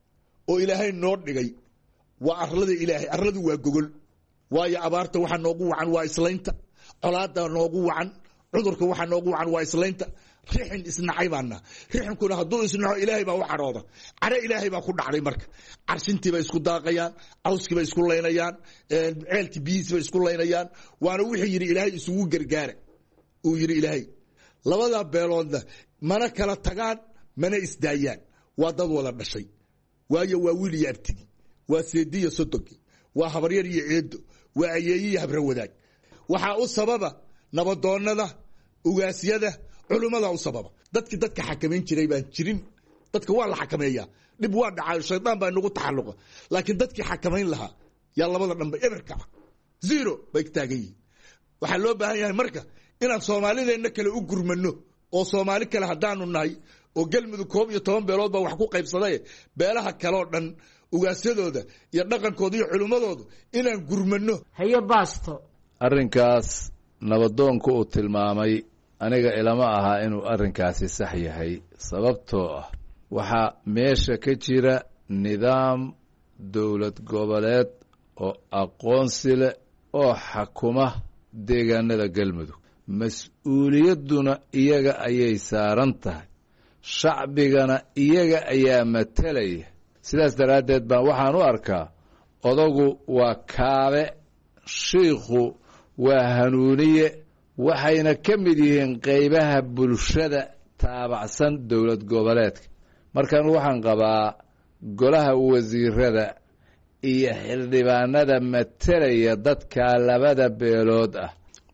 oo ilaahay noo dhigay waa arlada ilaahay. arladu waa gogol, waayo abaarta waxa noogu wacan waa islaynta, colaada noogu wacan, cudurka waxa noogu wacan waa islaynta. rixin isnacay baana, rixinkuna hadduu isnaco ilaahay baa u cadhooda, cadho ilaahay baa ku dhacday. marka carshintiibay isku daaqayaan, cawskiibay isku laynayaan, ceelkii biyihiisbay isku laynayaan. waana wuxuu yidhi ilaahay isugu gargaara, uu yidhi ilaahay. labadaa beeloodna mana kala tagaan, mana isdaayaan. waa dad wada dhashay, waayo waa wiil iyo abtigi, waa seedi iyo sodogi, waa habaryar iyo eedo, waa ayeeyi iyo habra wadaag. waxaa u sababa nabadoonnada, ugaasyada, culummada u sababa. dadkii dadka xakamayn jiray baan jirin. dadka waa la xakameeyaa, dhib waa dhacay, shaydaan baa nagu taxalluqa. laakiin dadkii xakamayn lahaa yaa labada dhanba eberka ah, zero bay taagan yihiin. waxaa loo baahan yahay marka inaan soomaalideenna kale u gurmano, oo soomaali kale haddaanu nahay, oo galmudug 11 beelood baa wax ku qaybsaday, beelaha kaleoo dhan ugaasyadooda iyo dhaqankooda iyo culimmadooda inaan gurmano. haye baasto, arrinkaas nabadoonku uu tilmaamay aniga ilama aha inuu arrinkaasi sax yahay. sababtoo ah waxaa meesha ka jira nidaam dowlad goboleed oo aqoonsi leh oo xakuma deegaanada galmudug. mas-uuliyadduna iyaga ayay saaran tahay, shacbigana iyaga ayaa matalaya. sidaas daraaddeed baan waxaan u arkaa odagu waa kaabe, shiikhu waa hanuuniye, waxayna ka mid yihiin qaybaha bulshada taabacsan dowlad goboleedka. markan waxaan qabaa golaha wasiirada iyo xildhibaanada matalaya dadkaa labada beelood ah,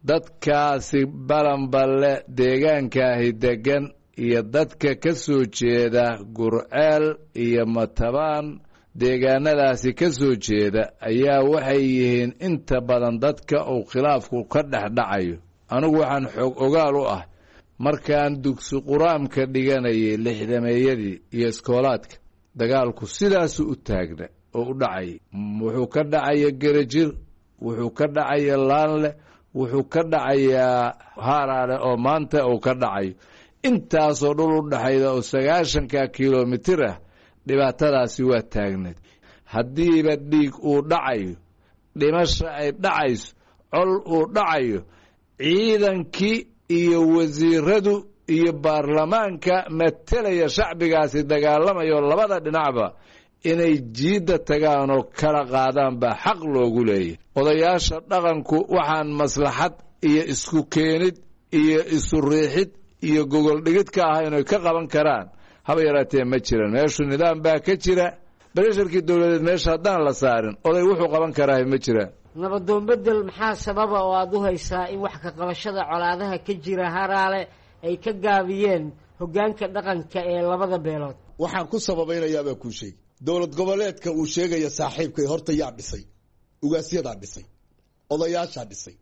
dadkaasi balanballe deegaankaahi degan iyo dadka ka soo jeeda gurceel iyo matabaan deegaanadaasi ka soo jeeda ayaa waxay yihiin inta badan dadka uu khilaafku ka dhexdhacayo. anigu waxaan xoog ogaal u ah markaan dugsi quraamka dhiganayay 60meeyadii iyo iskoolaadka, dagaalku sidaasu u taagna oo u dhacay. wuxuu ka dhacaya gerajir, wuxuu ka dhacaya laanle, wuxuu ka dhacayaa haraale oo maanta uu ka dhacayo. intaasoo dhul u dhaxayda oo 90 kilomitir ah, dhibaatadaasi waa taagneed. haddiiba dhiig uu dhacayo, dhimasho ay dhacayso, col uu dhacayo, ciidankii iyo wasiiradu iyo baarlamaanka matalaya shacbigaasi dagaalamayo labada dhinacba inay jiidda tagaan oo kala qaadaan baa xaq loogu leeyahy. odayaasha dhaqanku waxaan maslaxad iyo isku keenid iyo isu riixid iyo gogol dhigid ka ah inay ka qaban karaan haba yaraatee ma jiran. meeshu nidaam baa ka jira, beresharkii dowladeed meesha haddaan la saarin oday wuxuu qaban karaa ma jiraan. nabadoon bedel, maxaa sababa oo aad u haysaa in wax ka qabashada colaadaha ka jira haraale ay ka gaabiyeen hoggaanka dhaqanka ee labada beelood? waxaan ku sababaynayaa baa kuu sheegi. dowlad goboleedka uu sheegaya saaxiibkay horta yaa dhisay? ugaasyadaa dhisay, odayaashaa dhisay.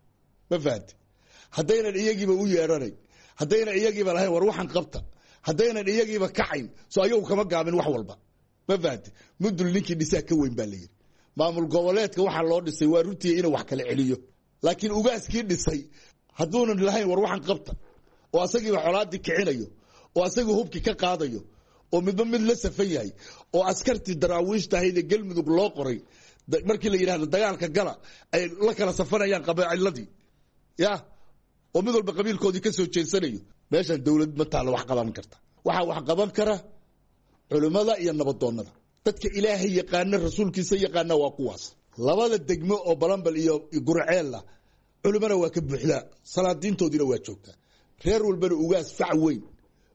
ma fahamte? haddaynan iyagiiba u yeedhanayn, haddaynan iyagiiba lahayn war waxaan qabta, haddaynan iyagiiba kacayn, soo ayagu kama gaabin wax walba. ma fahamte? mudul ninkii dhisaa ka weyn baa la yidhi. maamul goboleedka waxaa loo dhisay waa runtii inuu wax kala celiyo. laakiin ugaaskii dhisay hadduunan lahayn war waxaan qabta, oo asagiiba colaadii kicinayo, oo asagii hubkii ka qaadayo, oo midba mid la safan yahay, oo askartii daraawiishta ahaydee galmudug loo qoray markii la yidhahdo dagaalka gala ay la kala safanayaan qabaciladii, ya, oo mid walba qabiilkoodii ka soo jeensanayo. meeshaan dowlad ma taalla wax qaban karta. waxaa wax qaban kara culimmada iyo nabadoonnada. dadka ilaahay yaqaana, rasuulkiisa yaqaana waa kuwaas. labada degmo oo balanbal iyo gurceella culimmana waa ka buuxdaa, salaadiintoodiina waa joogtaa. reer walbana ugaas fac weyn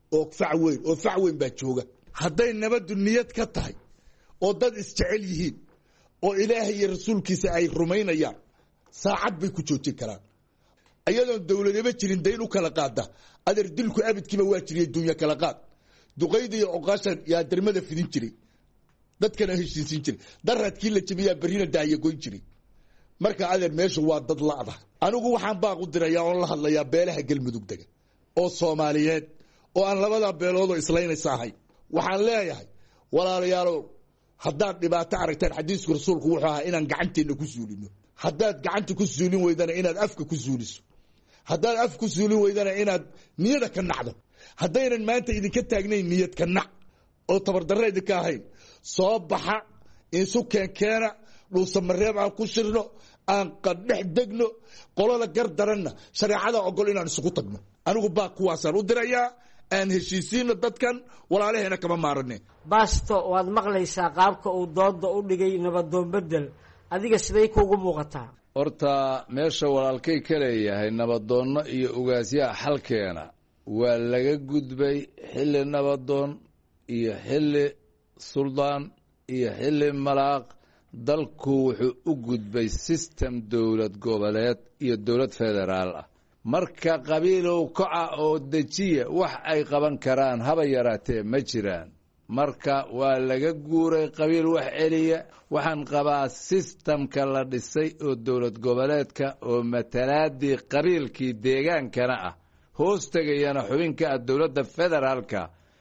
oo fac weyn baa jooga. hadday nabaddu niyad ka tahay oo dad isjecel yihiin oo ilaahay iyo rasuulkiisa ay rumaynayaan, saacad bay ku joojin karaan. ayadoon dowladaba jirin dayn u kala qaada. adeer dilku abidkiiba waa jiriya dunya kala qaad. duqayda iyo oqaasha yaa dermada fidin jiray, dadkana heshiisin jiray. daradkii la jabiyaa berrina daayagoyn jiray. marka adeer meeshu waa dad la'da anigu waxaan baaq u dirayaa oon la hadlayaa beelaha galmudug dega oo soomaaliyeed oo aan labada beelood oo islaynaysa ahay waxaan leeyahay walaalayaalow haddaad dhibaato aragtaan xadiisku rasuulku wuxuu ahaa inaan gacanteena ku suulino haddaad gacanta ku suulin weydana inaad afka ku suuliso haddaad af ku suulin weydana inaad niyada ka nacdo haddaynan maanta idinka taagnayn niyad ka nac oo tabardarra idinka ahayn soo baxa isu keenkeena dhuusamareeb aan ku shirno aan qadhex degno qolada gar daranna shareecada ogol inaan isugu tagno anigu baa kuwaasaan u dirayaa aan heshiisiino dadkan walaalaheena kama maarane baasto waad maqlaysaa qaabka uu dooda u dhigay nabadoon bedel adiga siday kuugu muuqataa horta meesha walaalkay ka leeyahay nabadoonno iyo ugaasyaha xalkeena waa laga gudbay xilli nabadoon iyo xilli suldaan iyo xilli malaaq dalku wuxuu u gudbay sistem dowlad goboleed iyo dowlad federaal ah marka qabiilow kaca oo dejiya wax ay qaban karaan haba yaraatee ma jiraan marka waa laga guuray qabiil wax celiya waxaan qabaa sistamka la dhisay oo dowlad goboleedka oo matalaadii qabiilkii deegaankana ah hoos tegayana xubinka ah dowladda federaalka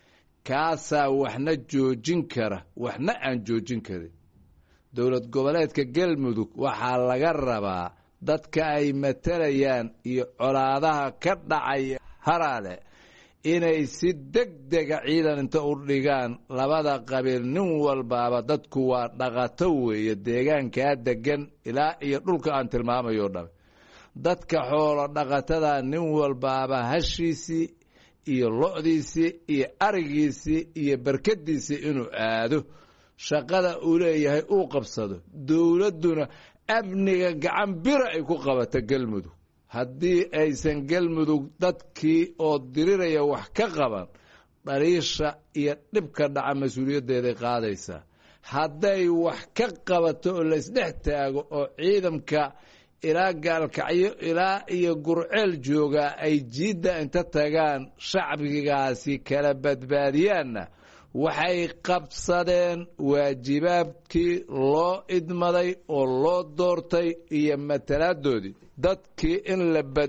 kaasaa waxna joojin kara waxna aan joojin karin dowlad goboleedka galmudug waxaa laga rabaa dadka ay matalayaan iyo colaadaha ka dhacaya haraale inay si degdega ciidan inta u dhigaan labada qabiil nin walbaaba dadku waa dhaqato weeye deegaankaa degan ilaa iyo dhulka aan tilmaamayo dhame dadka xoolo dhaqatada nin walbaaba hashiisii iyo lo-diisii iyo arigiisii iyo barkadiisii inuu aado shaqada uu leeyahay uu qabsado dowladduna amniga gacan bira ay ku qabato galmudug haddii aysan galmudug dadkii oo diriraya wax ka qaban dhaliisha iyo dhibka dhaca mas-uuliyaddeeday qaadaysaa hadday wax ka qabato oo laysdhex taago oo ciidamka ilaa gaalkacyo ilaa iyo gurceel joogaa ay jiidda inta tagaan shacbigaasi kala badbaadiyaanna waxay qabsadeen waajibaabkii loo idmaday oo loo doortay iyo matalaadoodii dadkii in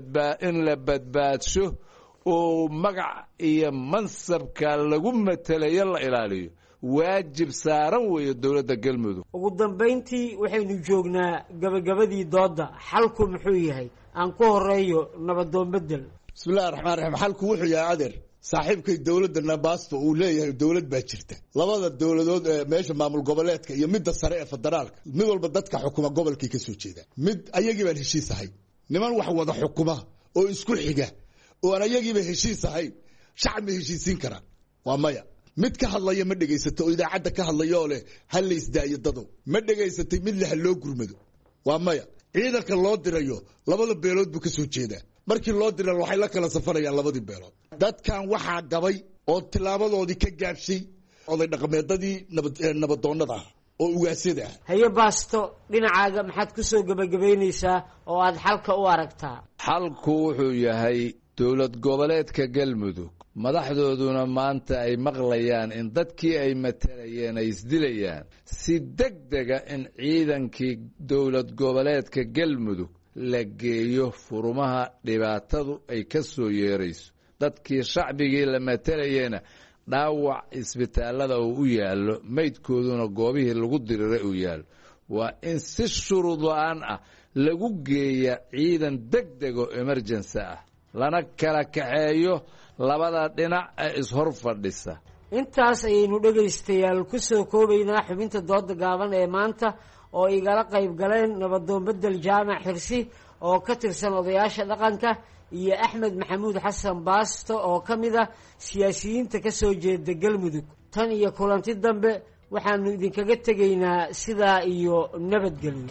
la badbaadsho oo magac iyo mansabka lagu matelayo la ilaaliyo waajib saaran weeye dowladda galmudug ugu dambayntii waxaynu joognaa gabagabadii dooda xalku muxuu yahay aan ku horeeyo nabadoon bedel bismillahi raxmaan raxiim xalku wuxuu yahay adeer saaxiibkay dowladda nabaasto uu leeyahay dowlad baa jirta labada dowladood ee meesha maamul goboleedka iyo midda sare ee federaalka mid walba dadka xukuma gobolkay ka soo jeedaan mid ayagii baan heshiis ahayn niman wax wada xukuma oo isku xiga oo aan ayagiiba heshiis ahayn shacab ma heshiisiin karaan waa maya mid ka hadlaya ma dhegaysato oo idaacadda ka hadlaya oo leh ha la isdaayo dadow ma dhegaysatay mid leh ha loo gurmado waa maya ciidanka loo dirayo labada beelood buu ka soo jeedaa markii loo dira waxay la kala safarayaan labadii beelood dadkan waxaa gabay oo tilaabadoodii ka gaabshay oday dhaqameedadii nabadoonnada ah oo ugaasyada ah haye baasto dhinacaaga maxaad ku soo gebagabaynaysaa oo aad xalka u aragtaa xalku wuxuu yahay dowlad goboleedka galmudug madaxdooduna maanta ay maqlayaan in dadkii ay matalayeen ay isdilayaan si degdega in ciidankii dowlad goboleedka galmudug la geeyo furumaha dhibaatadu ay ka soo yeerayso dadkii shacbigii la matalayena dhaawac isbitaallada uu u yaallo maydkooduna goobihii lagu diriray uu yaallo waa in si shuruud la-aan ah lagu geeya ciidan degdego emergency ah lana kala kaxeeyo labada dhinac ee ishor fadhisa intaas ayaynu dhegaystayaal ku soo koobaynaa xubinta dooda gaaban ee maanta oo igala qayb galeen nabadoon bedel jaamac xirsi oo ka tirsan odayaasha dhaqanka iyo axmed maxamuud xasan baasto oo ka mid ah siyaasiyiinta ka soo jeeda galmudug tan iyo kulanti dambe waxaanu idinkaga tegaynaa sidaa iyo nabadgelyo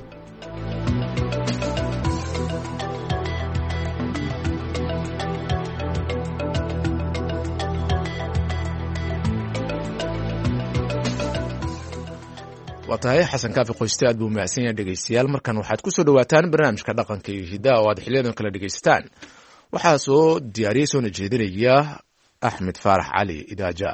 waa tahay xasan kaafi qoyste aad buu mahadsan yahay dhegaystayaal markan waxaad ku soo dhowaataan barnaamijka dhaqanka iyo hidaha oo aad xiliyadan kala dhegaysataan waxaa soo diyaariyey soona jeedinaya axmed faarax cali idaaja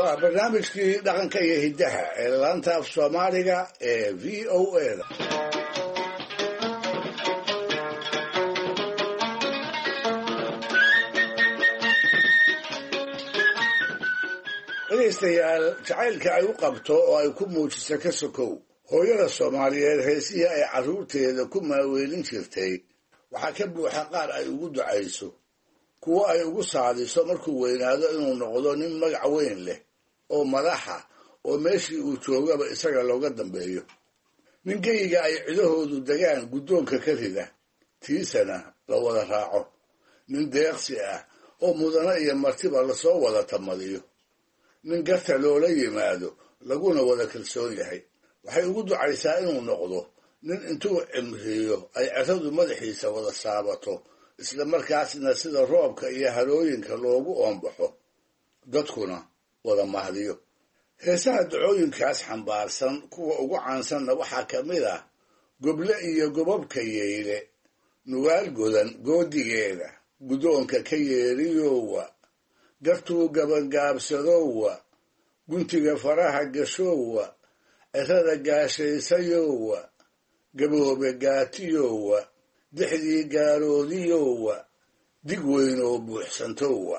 waa barnaamijkii dhaqanka iyo hiddaha ee laanta af soomaaliga ee v o a-da dhegaystayaal jacaylka ay u qabto oo ay ku muujiso ka sokow hooyada soomaaliyeed heesihii ay carruurteeda ku maaweelin jirtay waxaa ka buuxa qaar ay ugu ducayso kuwo ay ugu saadiso markuu weynaado inuu noqdo nin magac weyn leh oo madaxa oo meeshii uu joogaba isaga looga dambeeyo nin geyiga ay cidahoodu degaan guddoonka ka rida tiisana la wada raaco nin deeqsi ah oo mudano iyo martiba lasoo wada tamadiyo nin garta loola yimaado laguna wada kalsoon yahay waxay ugu ducaysaa inuu noqdo nin intuu cimriyo ay ciradu madaxiisa wada saabato isla markaasna sida roobka iyo harooyinka loogu oombaxo dadkuna wada mahdiyo heesaha dacooyinkaas xambaarsan kuwa ugu caansanna waxaa ka mid ah goble iyo gobobka yeyle nugaal godan goodigeeda guddoonka ka yeeriyowa gartuu gabangaabsadowa guntiga faraha gashoowa cirada gaashaysayowa gaboobe gaatiyowa dixdii gaaroodiyowa dig weyn oo buuxsantowa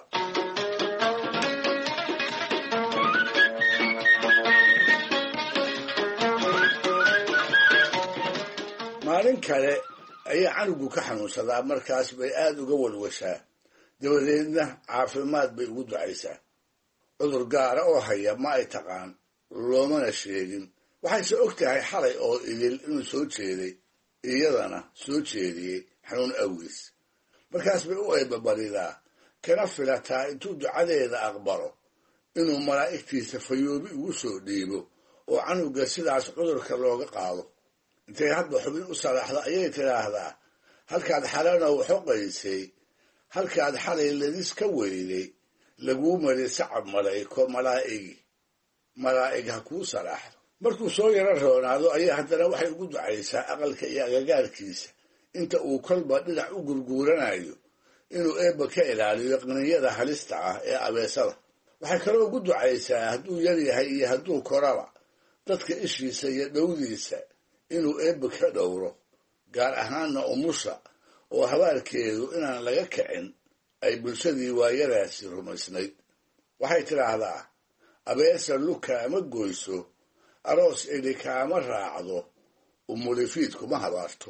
maalin kale ayaa canugu ka xanuunsadaa markaas bay aad uga walwashaa dabadeedna caafimaad bay ugu ducaysaa cudur gaara oo haya ma ay taqaan loomana sheegin waxayse og tahay xalay oo idil inuu soo jeeday iyadana soo jeediyey xanuun awgiis markaas bay u eebbabaridaa kana filataa intuu ducadeeda aqbalo inuu malaa'igtiisa fayoobi ugu soo dhiibo oo canuga sidaas cudurka looga qaado intay hadba xubin u salaaxda ayay tidhaahdaa halkaad xalanow xoqaysay halkaad xalay ladis ka weyday laguu mari sacab malayko malaa'ig ha kuu salaaxdo markuu soo yaro roonaado ayaa haddana waxay ugu ducaysaa aqalka iyo agagaarkiisa inta uu kolba dhinac u gurguuranayo inuu eebba ka ilaaliyo qniyada halista ah ee abeesada waxay kaloo ugu ducaysaa hadduu yar yahay iyo hadduu koraba dadka ishiisa iyo dhowdiisa inuu eebba ka dhowro gaar ahaanna umusha oo habaarkeedu inaan laga kicin ay bulshadii waayadaasi rumaysnayd waxay tidhaahdaa abeesa luka ama goyso aroos idhi kaama raacdo umulifiid kuma habaarto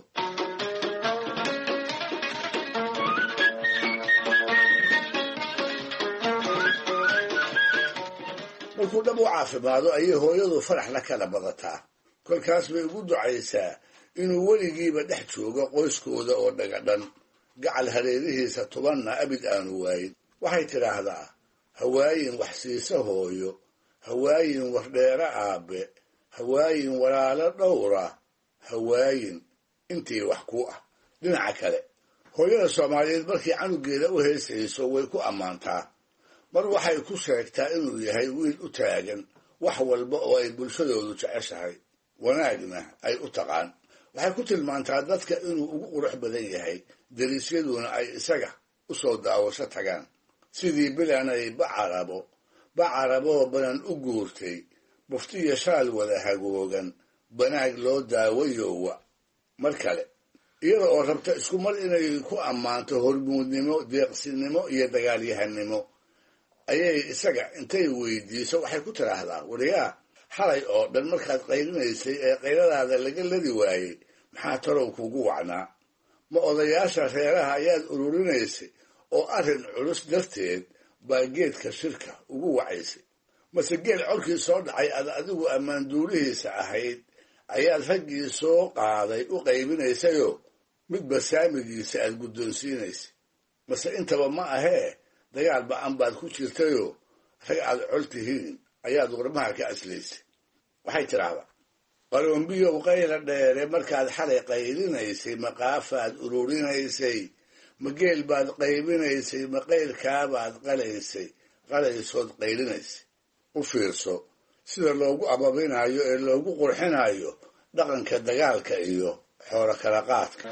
markuu dhab u caafimaado ayay hooyadu farax la kala badataa kolkaas bay ugu ducaysaa inuu weligiiba dhex joogo qoyskooda oo dhagadhan gacal hareerihiisa tubanna abid aanu waayin waxay tidhaahdaa hawaayin wax siisa hooyo hawaayin wardheere aabbe hawaayin walaalo dhowra hawaayin intii wax ku ah dhinaca kale hooyada soomaaliyeed markii canugeeda u heesayso way ku ammaantaa mar waxay ku sheegtaa inuu yahay wiil u taagan wax walba oo ay bulshadoodu jeceshahay wanaagna ay u taqaan waxay ku tilmaantaa dadka inuu ugu qurux badan yahay dariisyaduna ay isaga u soo daawasho tagaan sidii bilanay bacaraboo banan u guurtay buftiya shaal wada hagoogan banaag loo daawayowa mar kale iyada oo rabta isku mar inay ku ammaanto hormuudnimo deeqsinimo iyo dagaalyahanimo ayay isaga intay weydiiso waxay ku tidhaahdaa wariyaa xalay oo dhan markaad qaylinaysay ee qayladaada laga ladi waayey maxaa talow kugu wacnaa ma odayaasha reeraha ayaad ururinaysay oo arrin culus darteed baa geedka shirka ugu wacaysay mase geel corkii soo dhacay ad adigu ammaanduulihiisa ahayd ayaad raggii soo qaaday u qaybinaysayoo midba saamigiisa aad guddoonsiinaysay mase intaba ma ahee dagaal ba-an baad ku jirtayoo rag aad col tihiin ayaad warmaha ka aslaysay waxay tidhaahdaa qaroombiyow qayla dheere markaad xalay qaylinaysay maqaafaad ururinaysay ma geel baad qaybinaysay ma qaylkaabaad qalaysood qaylinaysay u fiirso sida loogu ababinayo ee loogu qurxinayo dhaqanka dagaalka iyo xoolo kala qaadka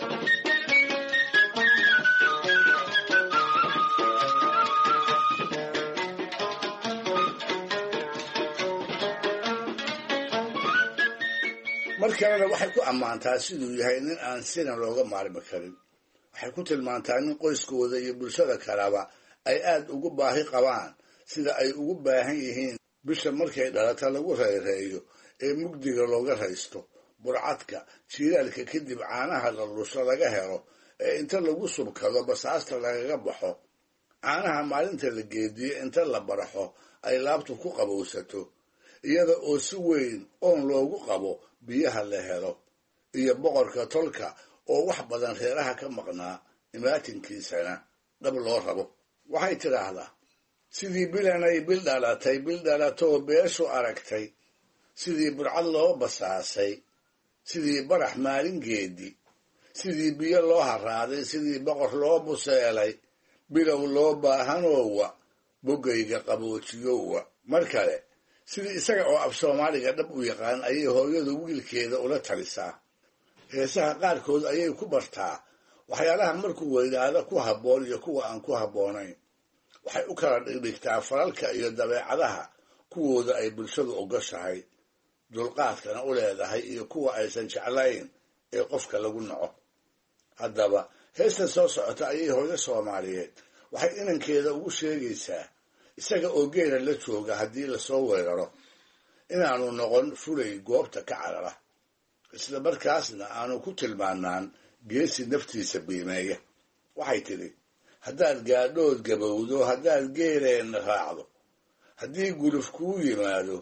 mar kalena waxay ku ammaantaa siduu yahay nin aan sina looga maarmi karin. waxay ku tilmaantaa nin qoyskooda iyo bulshada kaleba ay aad ugu baahi qabaan sida ay ugu baahan yihiin bisha markay dhalata lagu rayreeyo ee mugdiga looga raysto, burcadka jiilaalka kadib caanaha la lusho laga helo ee inta lagu subkado basaasta lagaga baxo, caanaha maalinta la geediyo inta la baraxo ay laabtu ku qabowsato, iyada oo si weyn oon loogu qabo biyaha la helo, iyo boqorka tolka oo wax badan reeraha ka maqnaa imaatinkiisana dhab loo rabo. waxay tidhaahdaa sidii bilanay bil dhalatay bil dhalatoo beeshu aragtay, sidii burcad loo basaasay, sidii barax maalin geedi, sidii biyo loo haraaday, sidii boqor loo buseelay, bilow loo baahanoowa boggayga qaboojiyowa. mar kale sidii isaga oo af soomaaliga dhab u yaqaan ayay hooyadu wiilkeeda ula talisaa. heesaha qaarkood ayay ku bartaa waxyaalaha markuu weynaada ku habboon iyo kuwa aan ku habboonayn. waxay u kala dhigdhigtaa falalka iyo dabeecadaha kuwooda ay bulshadu ogoshahay, dulqaadkana u leedahay, iyo kuwa aysan jeclayn ee qofka lagu naco. haddaba heesta soo socota ayay hooyo Soomaaliyeed waxay inankeeda ugu sheegaysaa isaga oo geela la jooga haddii lasoo weeraro inaanu noqon fulay goobta ka carara, isla markaasna aanu ku tilmaanaan geesi naftiisa biimeeya. waxay tidhi haddaad gaadhood gabowdo, haddaad geeleenna raacdo, haddii guluf kuu yimaado,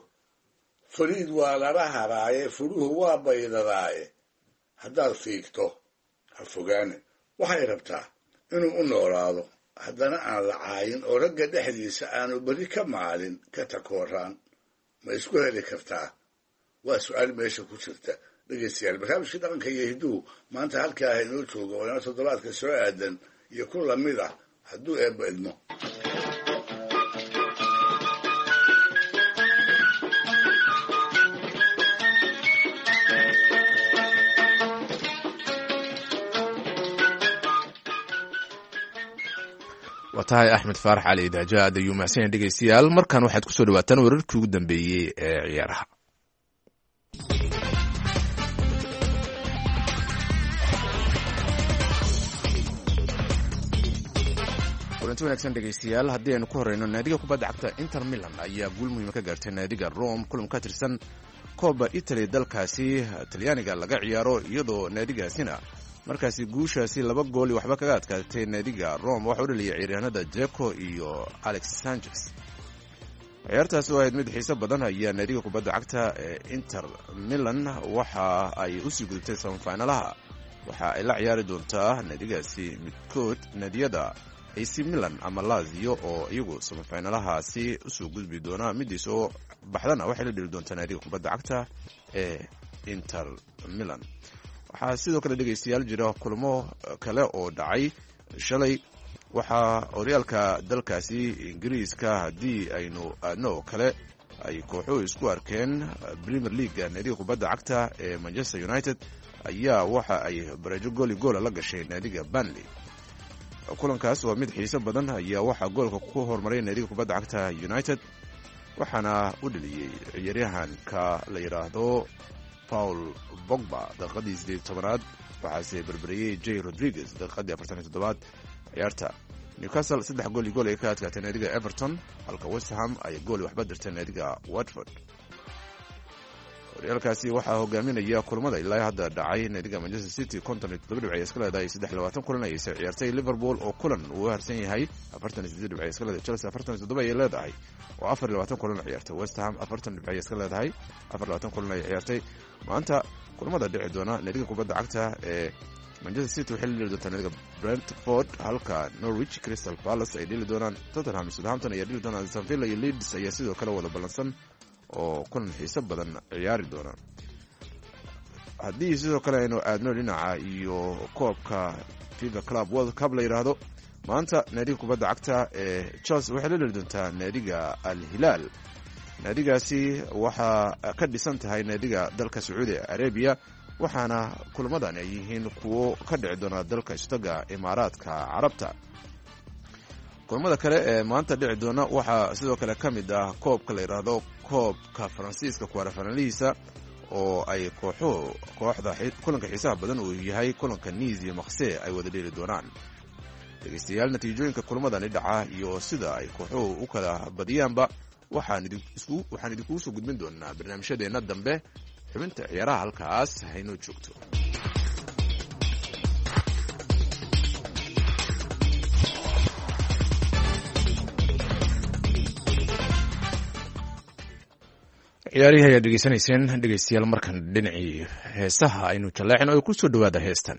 fariid waa lala haraaye, furuhu waa baydadaaye, haddaad fiigto ha fogaane. waxay rabtaa inuu u noolaado, haddana aan la caayin oo ragga dhexdiisa aanu berri ka maalin ka takooraan. ma isku heli kartaa? waa su-aal meesha ku jirta. dhegaystayaal, barnaamijkii dhaqanka iyo hidduhu maanta halkaa ha inoo joogo oo ina toddobaadka soo aadan iyo ku lamid ah hadduu eebba idmo. waa tahay axmed faarax cali idaaja aad ayuu mahadsan yahay. dhegaystayaal, markan waxaad kusoo dhawaataan wararkii ugu dambeeyey ee ciyaaraha. kulanti wanaagsan dhegaystayaal, haddii aynu ku horeyno naadiga kubadda cagta Inter Milan ayaa guul muhiima ka gaartay naadiga Rome kulan ka tirsan Coppa Italy dalkaasi Talyaaniga laga ciyaaro, iyadoo naadigaasina markaasi guushaasi 2 gool iyo waxba kaga adkaatay naadiga Rome. waxa u dhaliyay ciyaaryahanada Dzeko iyo Alex Sanchez. ciyaartaasi oo ahayd mid xiiso badan ayaa naadiga kubadda cagta ee Inter Milan waxa ay u sii gudubtay semifinalaha. waxa ay la ciyaari doontaa naadigaasi midkood naadiyada AC Milan ama Lazio oo iyagu semifinalahaasi usoo gudbi doona. midiis oo baxdana waxay la dhili doontaa naadiga kubadda cagta ee Inter Milan. waxaa sidoo kale dhegaystayaal jira kulamo kale oo dhacay shalay. waxaa horyaalka dalkaasi Ingiriiska haddii aynu aadno oo kale ay kooxuhu isku arkeen. Premier League naadiga kubadda cagta ee Manchester United ayaa waxa ay barajo gooli goola la gashay naadiga Burnley. kulankaas waa mid xiiso badan ayaa waxaa goolka ku hormaray naadiga kubadda cagta United, waxaana u dhaliyey ciyaaryahanka la yidhaahdo Paul Pogba daqiiqadii 18aad, waxaase berberiyey Jay Rodriguez daqiiqadii 47aad. ciyaarta Newcastle 3 gool iyo gool ay ka adkaatay naadiga Everton, halka West Ham ay gool waxba dirtay naadiga Watford. horyaalkaasi waxaa hogaaminaya kulamada ilaa hadda dhacay naadiga Manchester City 57 dhibcood ay iska leedahay, 23 kulan ay ciyaartay. Liverpool oo kulan uu harsan yahay 48 dhibcood ay iska leedahay. Chelsea 47 ay leedahay oo 24 kulan ciyaartay. West Ham 40 dhibcood ay iska leedahay, 24 kulan ay ciyaartay. maanta kulamada dhici doona naadiga kubadda cagta ee Manchester City waxay dhili doontaa naadiga Brentford, halka Norwich Crystal Palace ay dhili doonaan. Tottenham Southampton ay dhili doonaan. Aston Villa iyo Leeds ayaa sidoo kale wada ballansan oo kulan xiiso badan ciyaari doona. haddii sidoo kale aynu aadno dhinaca iyo koobka FIFA Club World Cup la yiraahdo, maanta naadiga kubadda cagta ee Chelsea waxay la dhili doontaa naadiga Al Hilal. naadigaasi waxaa ka dhisan tahay naadiga dalka Sacuudi Arabia, waxaana kulamadan ay yihiin kuwo ka dhici doona dalka istaga Imaaraadka Carabta. kulamada kale ee maanta dhici doona waxaa sidoo kale ka mid ah koobka la yiraahdo koobka Faransiiska kwarafanalihiisa oo ay kooxda kulanka xiisaha badan uu yahay kulanka niis iyo maqse ay wada dheeli doonaan. dhegeystayaal, natiijooyinka kulamadani dhaca iyo sida ay kooxuhu u kala badiyaanba waxaan idinkugu soo gudbin doonaa barnaamijyadeenna dambe. xubinta ciyaaraha halkaas haynoo joogto. ciyaarihii ayaad dhegeysanayseen dhegeystayaal. markan dhinacii heesaha aynu jaleecin oo ku soo dhowaada heestan.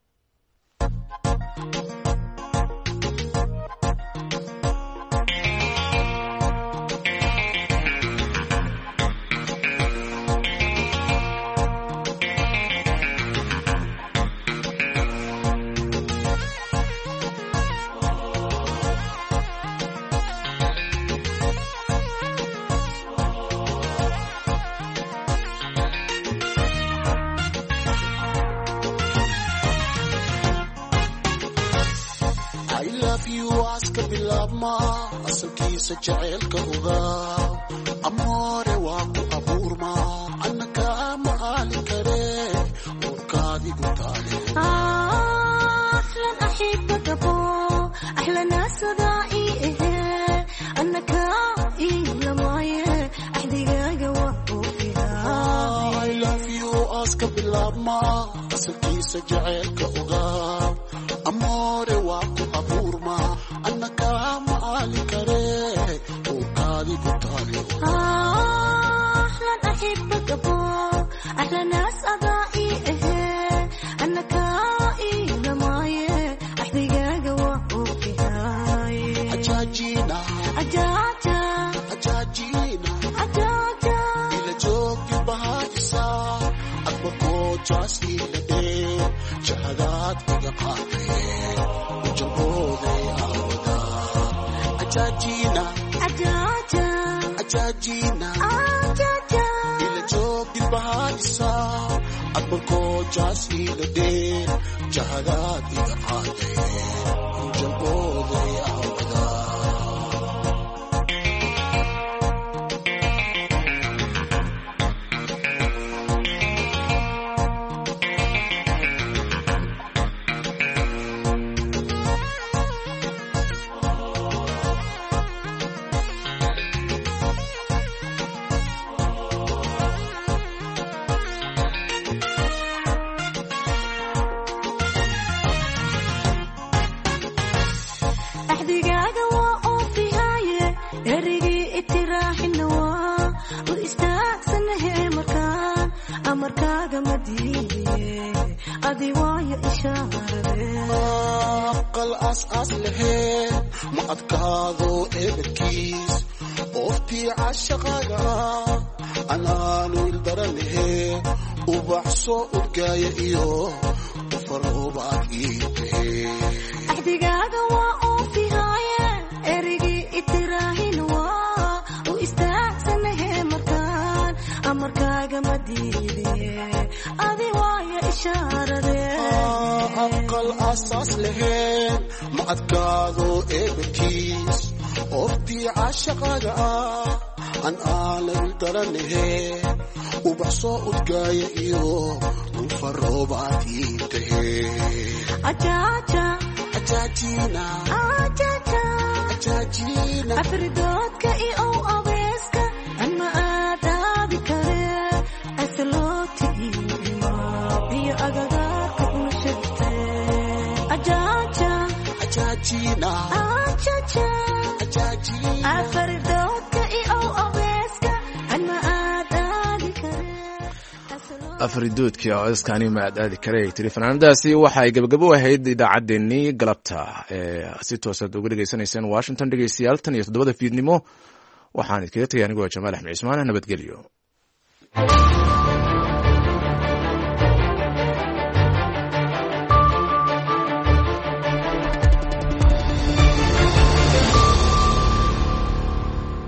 asalkiisa jaceylka ogaa amoore waa ku abuurma annaka ma aali kare urkaadigu taale أحلى أحبك أبو أحلى ناس ضائي أنك إلا معي أحدقاق وقوفها I love you aska bilaabma asalkiisa jaceylka ogaa amoore waa ku abuurma annaka ma aali kare urkaadigu taale أحلى أحبك أبو أحلى ناس ضائي أنك إلا معي أحدقاق وقوفها أجاجينا أجاجا أجاجينا أجاجا إلى جوك بهاجسا أكبر جاسي لدي شهادات بقاقي وجبودي أودا أجاجينا أجاجا أجاجينا أجاجا إلى جوك بهاجسا أكبر جاسي لدي شهادات بقاقي وجبودي أودا أحدقاق وقوفها يرقي اتراح النواة وإستاكسن هي مركان أمركاق مديني أدي وايا إشارة aqal aas lahayn ma adkaado eberkiis ooftii cashaqaaga anaanu ildaranahe ubax soo urgaaya iyo ufaroobaad iitahe أحدقاق وقوفها يرقي اتراح النواة وإستاكسن هي مركان أمركاق مديني أدي وايا إشارة aqal aasaas lahayn ma adkaado eberkiis ooftii cashaqaaga an aanan daranahe ubax soo urgaaya iyo ufaroobaad iitahe أجاجا أجاجينا أجاجا أجاجينا أفردودك أو أبيسك أما آدابي كري أسلوتي هي أغاقك ونشدتي أجاجا أجاجينا أجاجا أجاجينا أفردودك أو أبيسك أما آدابي كري afridoodkii codskani maadaadi kare tiri fanaanadaasi waxa ay gabagabo ahayd idaacaddeenii galabta si toosaad uga dhegeysanayseen washington. dhegeystayaal tan iyo 7 fiidnimo waxaan idinkaga tagay anigoo jamaal axmed cismaan. nabadgelyo.